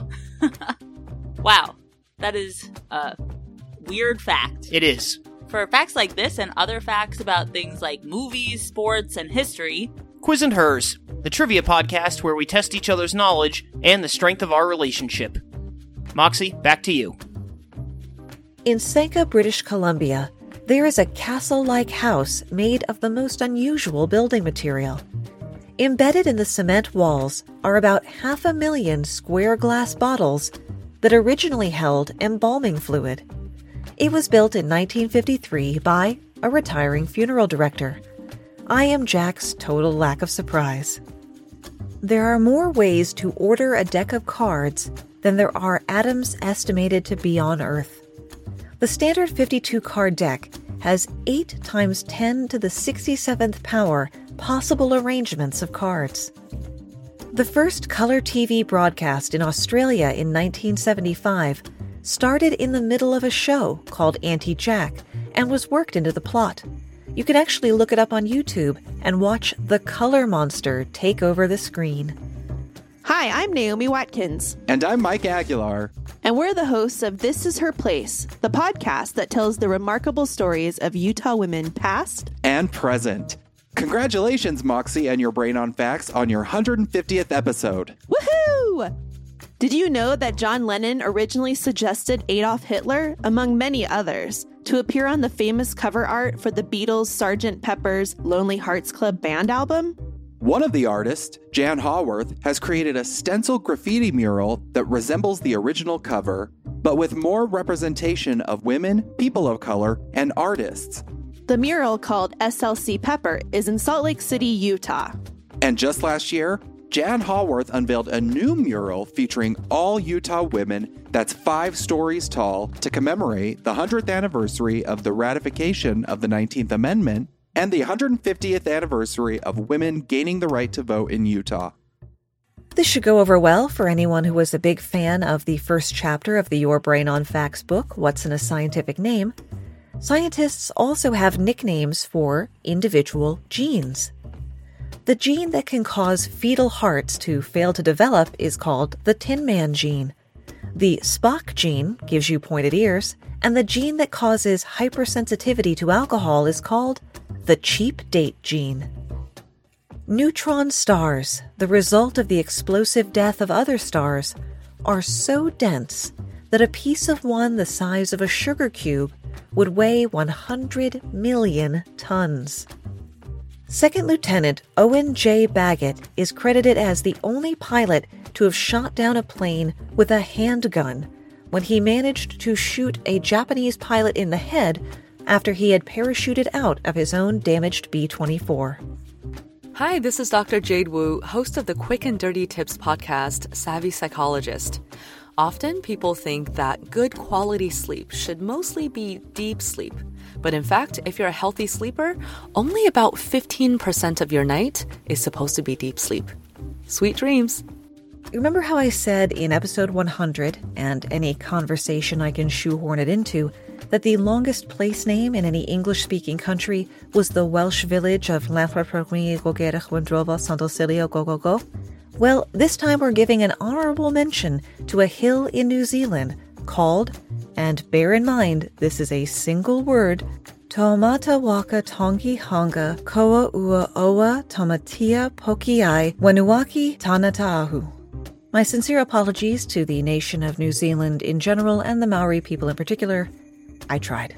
Wow, that is a weird fact. It is. For facts like this and other facts about things like movies, sports, and history, Quiz and Hers, the trivia podcast where we test each other's knowledge and the strength of our relationship. Moxie, back to you. In Sanka, British Columbia, there is a castle-like house made of the most unusual building material. Embedded in the cement walls are about half a million square glass bottles that originally held embalming fluid. It was built in nineteen fifty-three by a retiring funeral director. I am Jack's total lack of surprise. There are more ways to order a deck of cards than there are atoms estimated to be on Earth. The standard fifty-two card deck has eight times ten to the sixty-seventh power possible arrangements of cards. The first color T V broadcast in Australia in nineteen seventy-five started in the middle of a show called Auntie Jack and was worked into the plot. You can actually look it up on YouTube and watch the color monster take over the screen. Hi, I'm Naomi Watkins. And I'm Mike Aguilar. And we're the hosts of This Is Her Place, the podcast that tells the remarkable stories of Utah women past and present. Congratulations, Moxie and Your Brain on Facts, on your one hundred fiftieth episode. Woohoo! Did you know that John Lennon originally suggested Adolf Hitler, among many others, to appear on the famous cover art for the Beatles' Sergeant Pepper's Lonely Hearts Club Band album? One of the artists, Jan Haworth, has created a stencil graffiti mural that resembles the original cover, but with more representation of women, people of color, and artists. The mural, called S L C Pepper, is in Salt Lake City, Utah. And just last year, Jan Haworth unveiled a new mural featuring all Utah women that's five stories tall to commemorate the one hundredth anniversary of the ratification of the nineteenth Amendment and the one hundred fiftieth anniversary of women gaining the right to vote in Utah. This should go over well for anyone who was a big fan of the first chapter of the Your Brain on Facts book, What's in a Scientific Name? Scientists also have nicknames for individual genes. The gene that can cause fetal hearts to fail to develop is called the Tin Man gene. The Spock gene gives you pointed ears, and the gene that causes hypersensitivity to alcohol is called the Cheap Date gene. Neutron stars, the result of the explosive death of other stars, are so dense that a piece of one the size of a sugar cube would weigh one hundred million tons. Second Lieutenant Owen J. Baggett is credited as the only pilot to have shot down a plane with a handgun when he managed to shoot a Japanese pilot in the head after he had parachuted out of his own damaged B twenty-four. Hi, this is Doctor Jade Wu, host of the Quick and Dirty Tips podcast, Savvy Psychologist. Often people think that good quality sleep should mostly be deep sleep. But in fact, if you're a healthy sleeper, only about fifteen percent of your night is supposed to be deep sleep. Sweet dreams. Remember how I said in episode one hundred, and any conversation I can shoehorn it into, that the longest place name in any English-speaking country was the Welsh village of Llanthaprogni Gogera Chwendrova Santosylio Go Go Go? Well, this time we're giving an honorable mention to a hill in New Zealand called, and bear in mind this is a single word, Taumata Waka Tongi Hanga Koa Ua Oa Tamatia Pokiai Wanuaki Tanataahu. My sincere apologies to the nation of New Zealand in general and the Maori people in particular. I tried.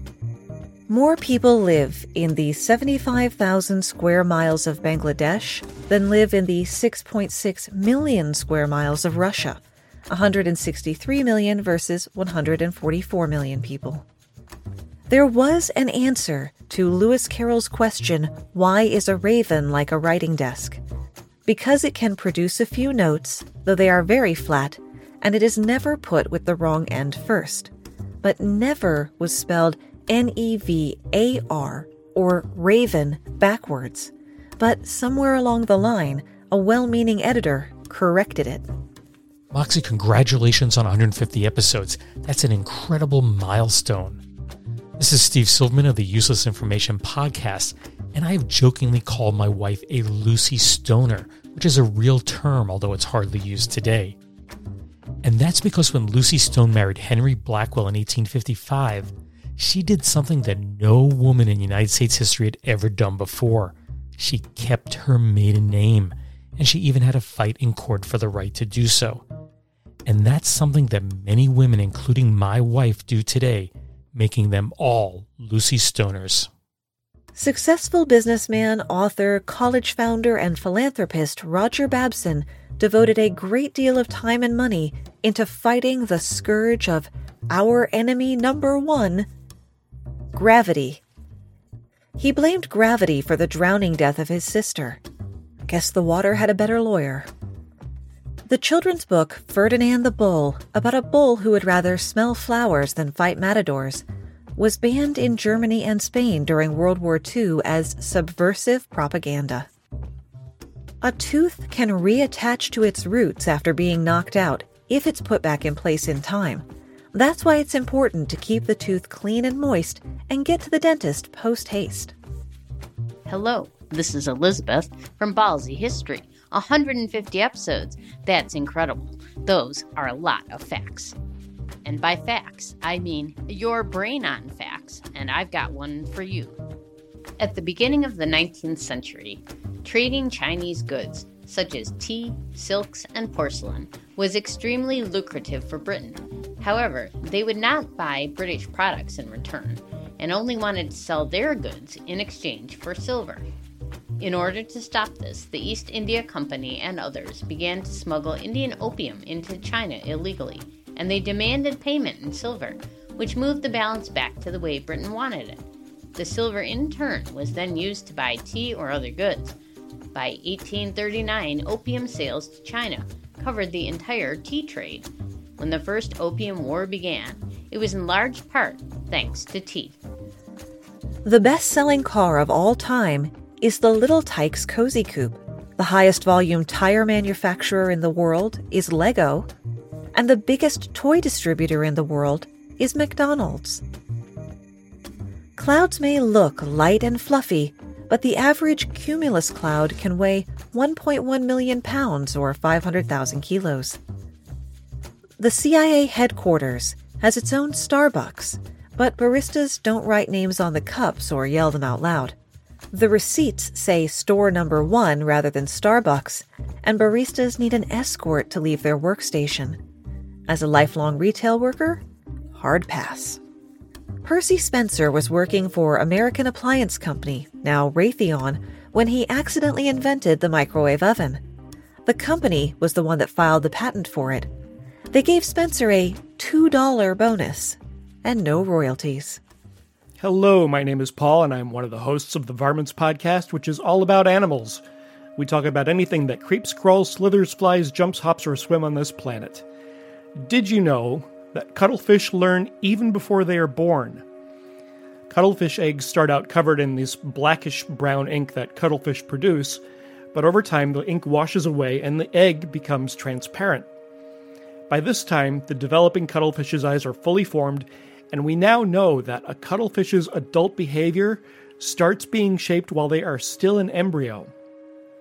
More people live in the seventy-five thousand square miles of Bangladesh than live in the six point six million square miles of Russia, one hundred sixty-three million versus one hundred forty-four million people. There was an answer to Lewis Carroll's question, why is a raven like a writing desk? Because it can produce a few notes, though they are very flat, and it is never put with the wrong end first. But never was spelled N E V A R or raven backwards. But somewhere along the line, a well-meaning editor corrected it. Moxie, congratulations on one hundred fifty episodes. That's an incredible milestone. This is Steve Silverman of the Useless Information Podcast, and I have jokingly called my wife a Lucy Stoner, which is a real term, although it's hardly used today. And that's because when Lucy Stone married Henry Blackwell in eighteen fifty-five, she did something that no woman in United States history had ever done before. She kept her maiden name, and she even had a fight in court for the right to do so. And that's something that many women, including my wife, do today, making them all Lucy Stoners. Successful businessman, author, college founder, and philanthropist Roger Babson devoted a great deal of time and money into fighting the scourge of our enemy number one, gravity. He blamed gravity for the drowning death of his sister. Guess the water had a better lawyer. The children's book Ferdinand the Bull, about a bull who would rather smell flowers than fight matadors, was banned in Germany and Spain during World War Two as subversive propaganda. A tooth can reattach to its roots after being knocked out if it's put back in place in time. That's why it's important to keep the tooth clean and moist and get to the dentist post-haste. Hello, this is Elizabeth from Ballsy History. one hundred fifty episodes. That's incredible. Those are a lot of facts. And by facts, I mean your brain on facts, and I've got one for you. At the beginning of the nineteenth century, trading Chinese goods, such as tea, silks, and porcelain, was extremely lucrative for Britain. However, they would not buy British products in return, and only wanted to sell their goods in exchange for silver. In order to stop this, the East India Company and others began to smuggle Indian opium into China illegally, and they demanded payment in silver, which moved the balance back to the way Britain wanted it. The silver in turn was then used to buy tea or other goods. By eighteen thirty-nine, opium sales to China covered the entire tea trade. When the First Opium War began, it was in large part thanks to tea. The best-selling car of all time is the Little Tikes Cozy Coupe. The highest volume tire manufacturer in the world is Lego, and the biggest toy distributor in the world is McDonald's. Clouds may look light and fluffy, but the average cumulus cloud can weigh one point one million pounds or five hundred thousand kilos. The C I A headquarters has its own Starbucks, but baristas don't write names on the cups or yell them out loud. The receipts say store number one rather than Starbucks, and baristas need an escort to leave their workstation. As a lifelong retail worker, hard pass. Percy Spencer was working for American Appliance Company, now Raytheon, when he accidentally invented the microwave oven. The company was the one that filed the patent for it. They gave Spencer a two dollar bonus and no royalties. Hello, my name is Paul, and I'm one of the hosts of the Varmints Podcast, which is all about animals. We talk about anything that creeps, crawls, slithers, flies, jumps, hops, or swim on this planet. Did you know that cuttlefish learn even before they are born? Cuttlefish eggs start out covered in this blackish-brown ink that cuttlefish produce, but over time the ink washes away and the egg becomes transparent. By this time, the developing cuttlefish's eyes are fully formed, and we now know that a cuttlefish's adult behavior starts being shaped while they are still an embryo.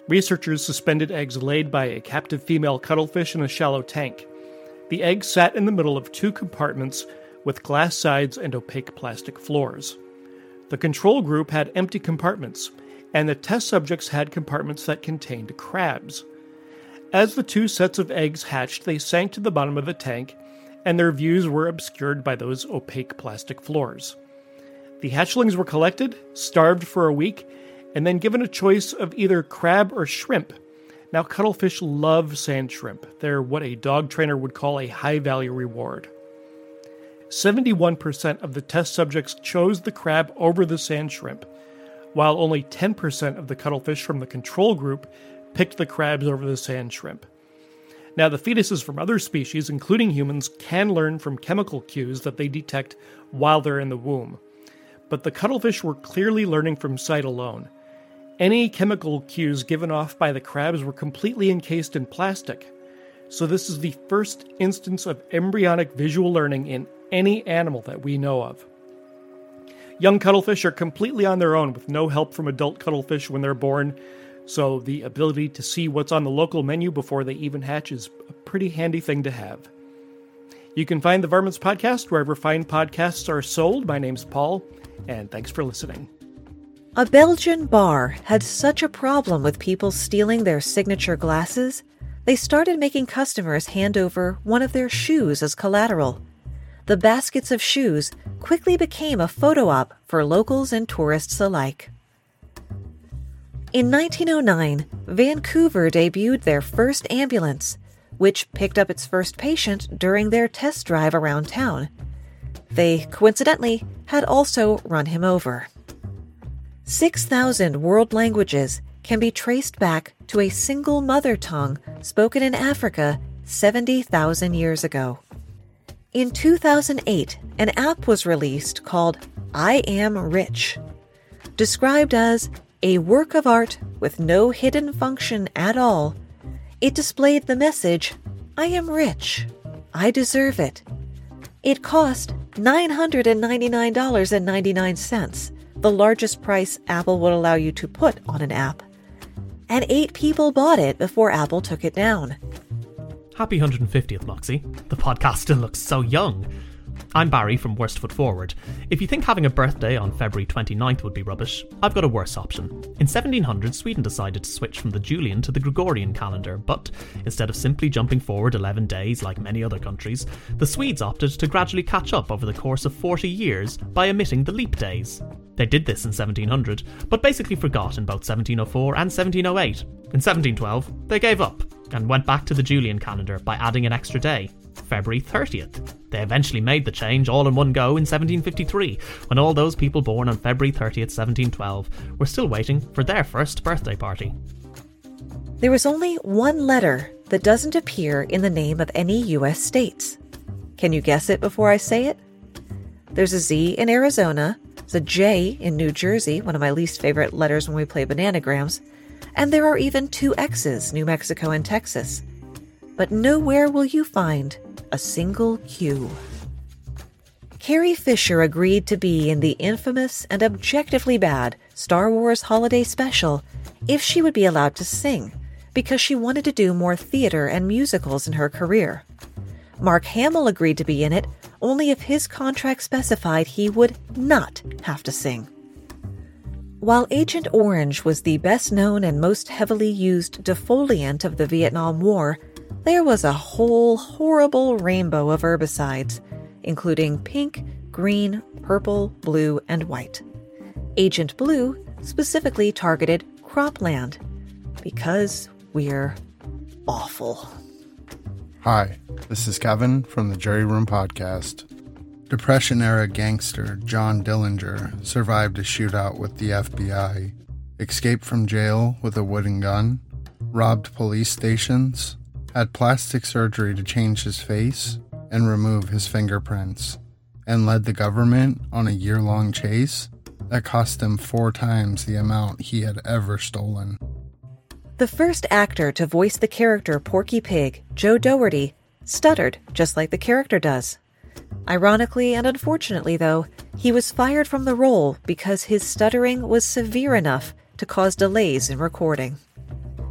Researchers suspended eggs laid by a captive female cuttlefish in a shallow tank. The eggs sat in the middle of two compartments with glass sides and opaque plastic floors. The control group had empty compartments, and the test subjects had compartments that contained crabs. As the two sets of eggs hatched, they sank to the bottom of the tank, and their views were obscured by those opaque plastic floors. The hatchlings were collected, starved for a week, and then given a choice of either crab or shrimp. Now, cuttlefish love sand shrimp. They're what a dog trainer would call a high-value reward. seventy-one percent of the test subjects chose the crab over the sand shrimp, while only ten percent of the cuttlefish from the control group picked the crabs over the sand shrimp. Now, the fetuses from other species, including humans, can learn from chemical cues that they detect while they're in the womb. But the cuttlefish were clearly learning from sight alone. Any chemical cues given off by the crabs were completely encased in plastic. So this is the first instance of embryonic visual learning in any animal that we know of. Young cuttlefish are completely on their own with no help from adult cuttlefish when they're born, so the ability to see what's on the local menu before they even hatch is a pretty handy thing to have. You can find the Varmints Podcast wherever fine podcasts are sold. My name's Paul, and thanks for listening. A Belgian bar had such a problem with people stealing their signature glasses, they started making customers hand over one of their shoes as collateral. The baskets of shoes quickly became a photo op for locals and tourists alike. In nineteen oh nine, Vancouver debuted their first ambulance, which picked up its first patient during their test drive around town. They, coincidentally, had also run him over. six thousand world languages can be traced back to a single mother tongue spoken in Africa seventy thousand years ago. In two thousand eight, an app was released called I Am Rich. Described as a work of art with no hidden function at all, it displayed the message, I am rich. I deserve it. It cost nine hundred ninety-nine dollars and ninety-nine cents, the largest price Apple would allow you to put on an app. And eight people bought it before Apple took it down. Happy one hundred fiftieth, Moxie. The podcast still looks so young. I'm Barry from Worst Foot Forward. If you think having a birthday on February twenty-ninth would be rubbish, I've got a worse option. In seventeen hundred, Sweden decided to switch from the Julian to the Gregorian calendar, but instead of simply jumping forward eleven days like many other countries, the Swedes opted to gradually catch up over the course of forty years by omitting the leap days. They did this in seventeen hundred, but basically forgot in both seventeen oh four and seventeen oh eight. In seventeen twelve, they gave up and went back to the Julian calendar by adding an extra day, February thirtieth. They eventually made the change all in one go in seventeen fifty-three, when all those people born on February thirtieth, seventeen twelve were still waiting for their first birthday party. There was only one letter that doesn't appear in the name of any U S states. Can you guess it before I say it? There's a Z in Arizona, there's a J in New Jersey, one of my least favorite letters when we play bananagrams, and there are even two X's, New Mexico and Texas. But nowhere will you find a single Q. Carrie Fisher agreed to be in the infamous and objectively bad Star Wars Holiday Special if she would be allowed to sing, because she wanted to do more theater and musicals in her career. Mark Hamill agreed to be in it only if his contract specified he would not have to sing. While Agent Orange was the best-known and most heavily used defoliant of the Vietnam War, there was a whole horrible rainbow of herbicides, including pink, green, purple, blue, and white. Agent Blue specifically targeted cropland, because we're awful. Hi, this is Kevin from the Jury Room Podcast. Depression-era gangster John Dillinger survived a shootout with the F B I, escaped from jail with a wooden gun, robbed police stations, had plastic surgery to change his face and remove his fingerprints, and led the government on a year-long chase that cost him four times the amount he had ever stolen. The first actor to voice the character Porky Pig, Joe Dougherty, stuttered just like the character does. Ironically and unfortunately, though, he was fired from the role because his stuttering was severe enough to cause delays in recording.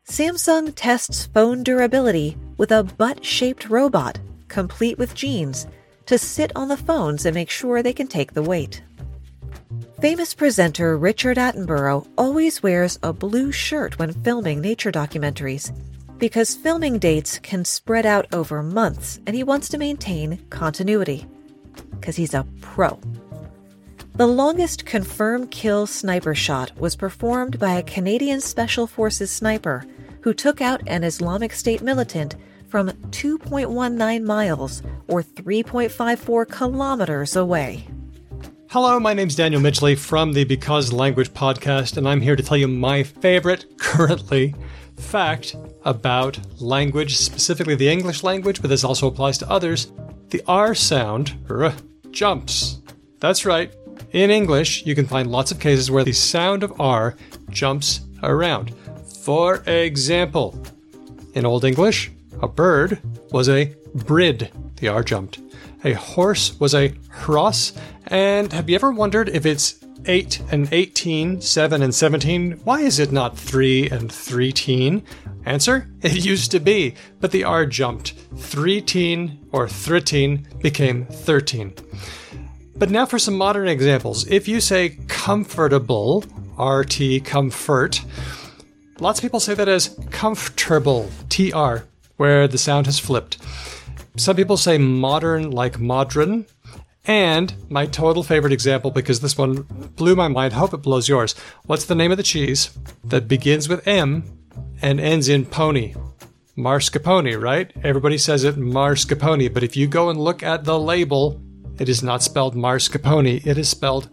Samsung tests phone durability with a butt-shaped robot, complete with jeans, to sit on the phones and make sure they can take the weight. Famous presenter Richard Attenborough always wears a blue shirt when filming nature documentaries because filming dates can spread out over months and he wants to maintain continuity because he's a pro. The longest confirmed kill sniper shot was performed by a Canadian Special Forces sniper who took out an Islamic State militant from two point one nine miles or three point five four kilometers away. Hello, my name's Daniel Midgley from the Because Language podcast, and I'm here to tell you my favorite, currently, fact about language, specifically the English language, but this also applies to others. The R sound, r, jumps. That's right. In English, you can find lots of cases where the sound of R jumps around. For example, in Old English, a bird was a brid. The R jumped. A horse was a hross. And have you ever wondered if it's eight and eighteen, seven and seventeen? Why is it not three and three-teen? Answer, it used to be, but the R jumped. Three-teen or thirteen became thirteen. But now for some modern examples. If you say comfortable, R T, comfort, lots of people say that as comfortable, T R, where the sound has flipped. Some people say modern like modern. And my total favorite example, because this one blew my mind, hope it blows yours. What's the name of the cheese that begins with M and ends in pony? Mascarpone, right? Everybody says it mascarpone, but if you go and look at the label, it is not spelled mascarpone. It is spelled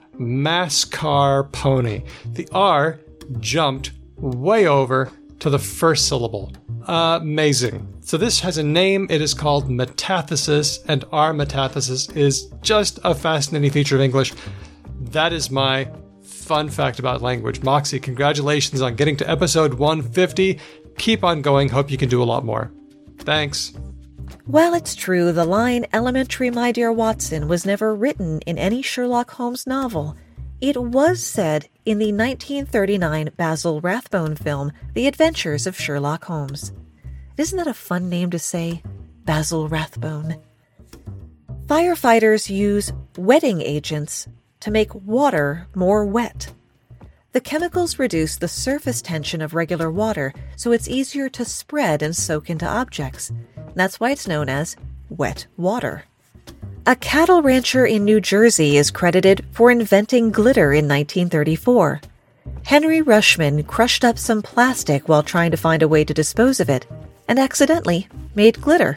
mascarpone. The R jumped way over to the first syllable. Amazing. So this has a name. It is called metathesis, and R metathesis is just a fascinating feature of English. That is my fun fact about language. Moxie, congratulations on getting to episode one fifty. Keep on going. Hope you can do a lot more. Thanks. While it's true the line "Elementary, my dear Watson" was never written in any Sherlock Holmes novel, it was said in the nineteen thirty-nine Basil Rathbone film, The Adventures of Sherlock Holmes. Isn't that a fun name to say? Basil Rathbone. Firefighters use wetting agents to make water more wet. The chemicals reduce the surface tension of regular water, so it's easier to spread and soak into objects. That's why it's known as wet water. A cattle rancher in New Jersey is credited for inventing glitter in nineteen thirty-four. Henry Rushman crushed up some plastic while trying to find a way to dispose of it, and accidentally made glitter.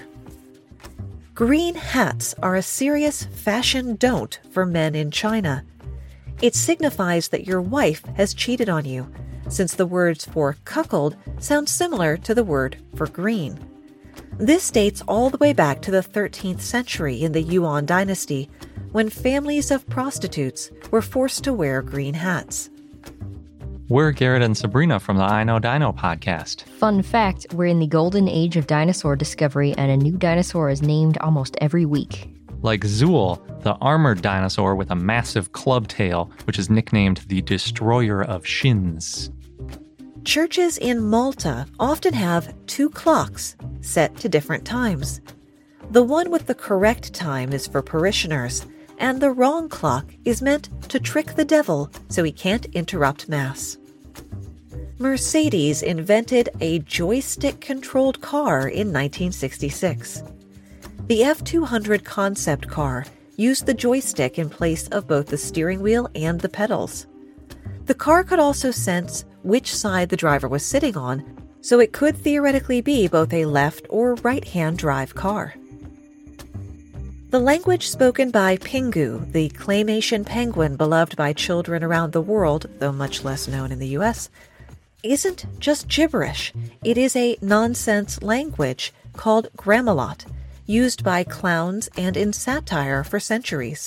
Green hats are a serious fashion don't for men in China. It signifies that your wife has cheated on you, since the words for cuckold sound similar to the word for green. This dates all the way back to the thirteenth century in the Yuan dynasty, when families of prostitutes were forced to wear green hats. We're Garrett and Sabrina from the I Know Dino podcast. Fun fact, we're in the golden age of dinosaur discovery, and a new dinosaur is named almost every week. Like Zool, the armored dinosaur with a massive club tail, which is nicknamed the Destroyer of Shins. Churches in Malta often have two clocks set to different times. The one with the correct time is for parishioners, and the wrong clock is meant to trick the devil so he can't interrupt Mass. Mercedes invented a joystick-controlled car in nineteen sixty-six. The F two hundred concept car used the joystick in place of both the steering wheel and the pedals. The car could also sense which side the driver was sitting on, so it could theoretically be both a left or right-hand drive car. The language spoken by Pingu, the claymation penguin beloved by children around the world, though much less known in the U S, isn't just gibberish. It is a nonsense language called Gramalot, used by clowns and in satire for centuries.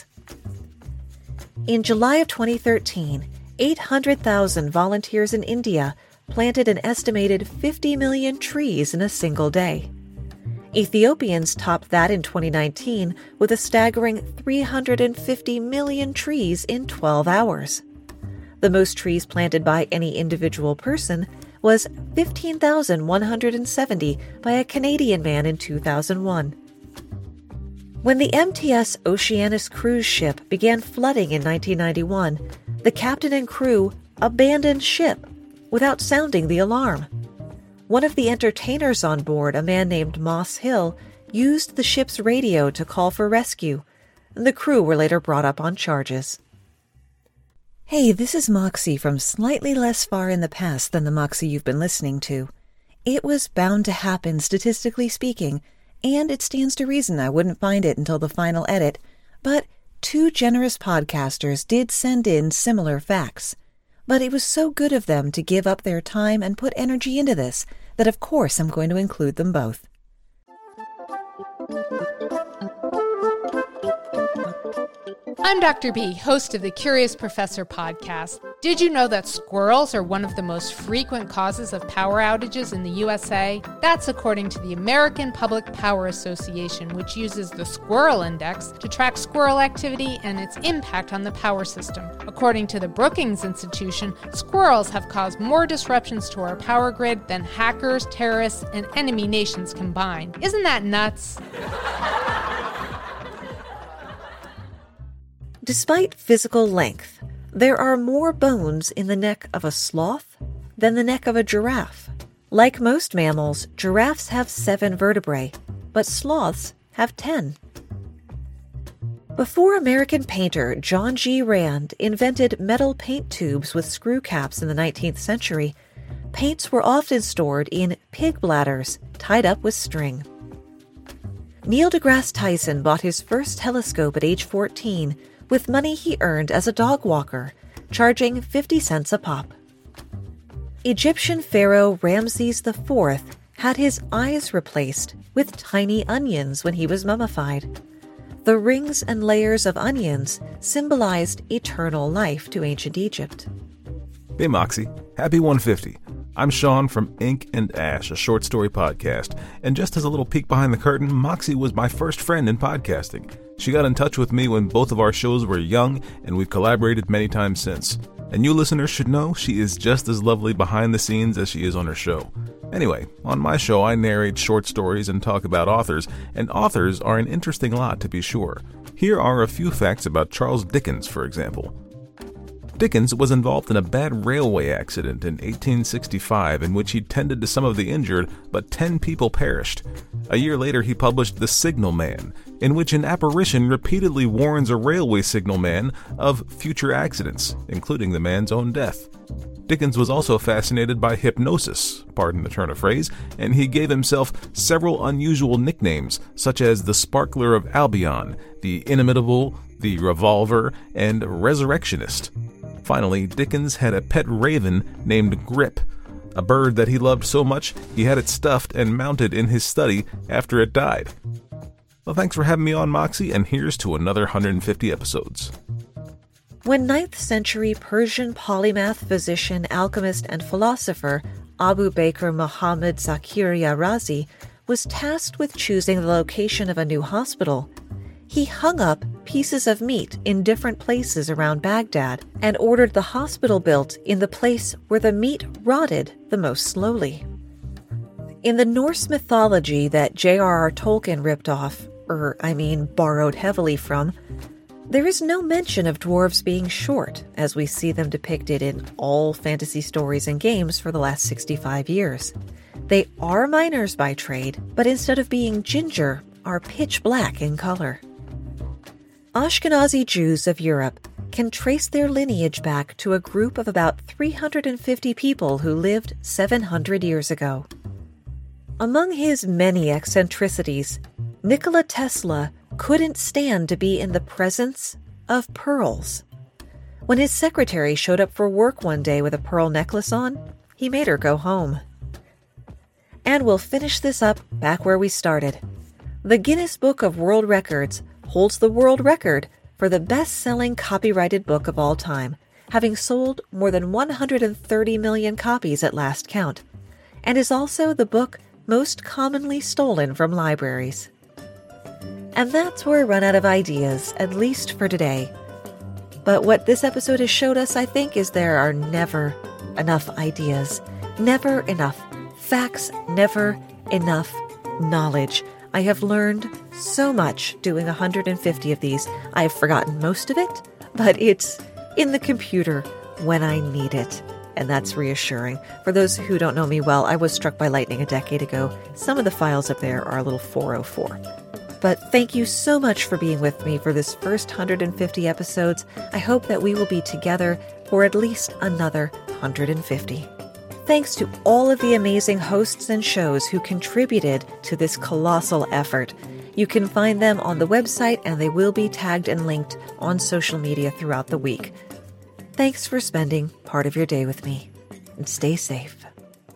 In July of twenty thirteen, eight hundred thousand volunteers in India planted an estimated fifty million trees in a single day. Ethiopians topped that in twenty nineteen with a staggering three hundred fifty million trees in twelve hours. The most trees planted by any individual person was fifteen thousand one hundred seventy by a Canadian man in two thousand one. When the M T S Oceanus cruise ship began flooding in nineteen ninety-one, the captain and crew abandoned ship without sounding the alarm. One of the entertainers on board, a man named Moss Hill, used the ship's radio to call for rescue. The crew were later brought up on charges. Hey, this is Moxie from slightly less far in the past than the Moxie you've been listening to. It was bound to happen, statistically speaking, and it stands to reason I wouldn't find it until the final edit, but two generous podcasters did send in similar facts. But it was so good of them to give up their time and put energy into this that of course I'm going to include them both. I'm Doctor B, host of the Curious Professor podcast. Did you know that squirrels are one of the most frequent causes of power outages in the U S A? That's according to the American Public Power Association, which uses the Squirrel Index to track squirrel activity and its impact on the power system. According to the Brookings Institution, squirrels have caused more disruptions to our power grid than hackers, terrorists, and enemy nations combined. Isn't that nuts? Despite physical length, there are more bones in the neck of a sloth than the neck of a giraffe. Like most mammals, giraffes have seven vertebrae, but sloths have ten. Before American painter John G. Rand invented metal paint tubes with screw caps in the nineteenth century, paints were often stored in pig bladders tied up with string. Neil deGrasse Tyson bought his first telescope at age fourteen with money he earned as a dog walker, charging fifty cents a pop. Egyptian pharaoh Ramses the Fourth had his eyes replaced with tiny onions when he was mummified. The rings and layers of onions symbolized eternal life to ancient Egypt. Hey Moxie, happy one fifty. I'm Sean from Ink and Ash, a short story podcast, and just as a little peek behind the curtain, Moxie was my first friend in podcasting. She got in touch with me when both of our shows were young, and we've collaborated many times since. And you listeners should know she is just as lovely behind the scenes as she is on her show. Anyway, on my show I narrate short stories and talk about authors, and authors are an interesting lot to be sure. Here are a few facts about Charles Dickens, for example. Dickens was involved in a bad railway accident in eighteen sixty-five in which he tended to some of the injured, but ten people perished. A year later he published The Signal Man, in which an apparition repeatedly warns a railway signalman of future accidents, including the man's own death. Dickens was also fascinated by hypnosis, pardon the turn of phrase, and he gave himself several unusual nicknames, such as the Sparkler of Albion, the Inimitable, the Revolver, and Resurrectionist. Finally, Dickens had a pet raven named Grip, a bird that he loved so much he had it stuffed and mounted in his study after it died. Well, thanks for having me on, Moxie, and here's to another one hundred fifty episodes. When ninth century Persian polymath, physician, alchemist, and philosopher Abu Bakr Muhammad Zakaria Razi was tasked with choosing the location of a new hospital, he hung up pieces of meat in different places around Baghdad and ordered the hospital built in the place where the meat rotted the most slowly. In the Norse mythology that J R R Tolkien ripped off, er, I mean borrowed heavily from, there is no mention of dwarves being short, as we see them depicted in all fantasy stories and games for the last sixty-five years. They are miners by trade, but instead of being ginger, are pitch black in color. Ashkenazi Jews of Europe can trace their lineage back to a group of about three hundred fifty people who lived seven hundred years ago. Among his many eccentricities, Nikola Tesla couldn't stand to be in the presence of pearls. When his secretary showed up for work one day with a pearl necklace on, he made her go home. And we'll finish this up back where we started. The Guinness Book of World Records holds the world record for the best-selling copyrighted book of all time, having sold more than one hundred thirty million copies at last count, and is also the book most commonly stolen from libraries. And that's where I run out of ideas, at least for today. But what this episode has showed us, I think, is there are never enough ideas. Never enough. Facts, never enough knowledge. I have learned so much doing one hundred fifty of these. I have forgotten most of it, but it's in the computer when I need it. And that's reassuring. For those who don't know me well, I was struck by lightning a decade ago. Some of the files up there are a little four oh four. But thank you so much for being with me for this first one hundred fifty episodes. I hope that we will be together for at least another one hundred fifty. Thanks to all of the amazing hosts and shows who contributed to this colossal effort. You can find them on the website, and they will be tagged and linked on social media throughout the week. Thanks for spending part of your day with me, and stay safe.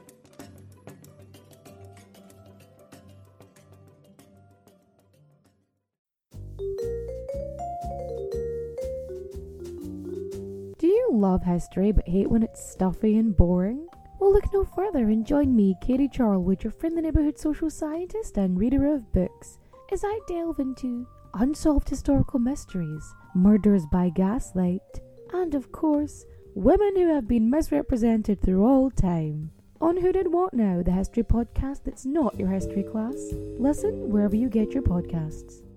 Do you love history but hate when it's stuffy and boring? Well, look no further and join me, Katie Charlwood, your friendly neighbourhood social scientist and reader of books, as I delve into unsolved historical mysteries, murders by gaslight, and of course, women who have been misrepresented through all time. On Who Did What Now, the history podcast that's not your history class. Listen wherever you get your podcasts.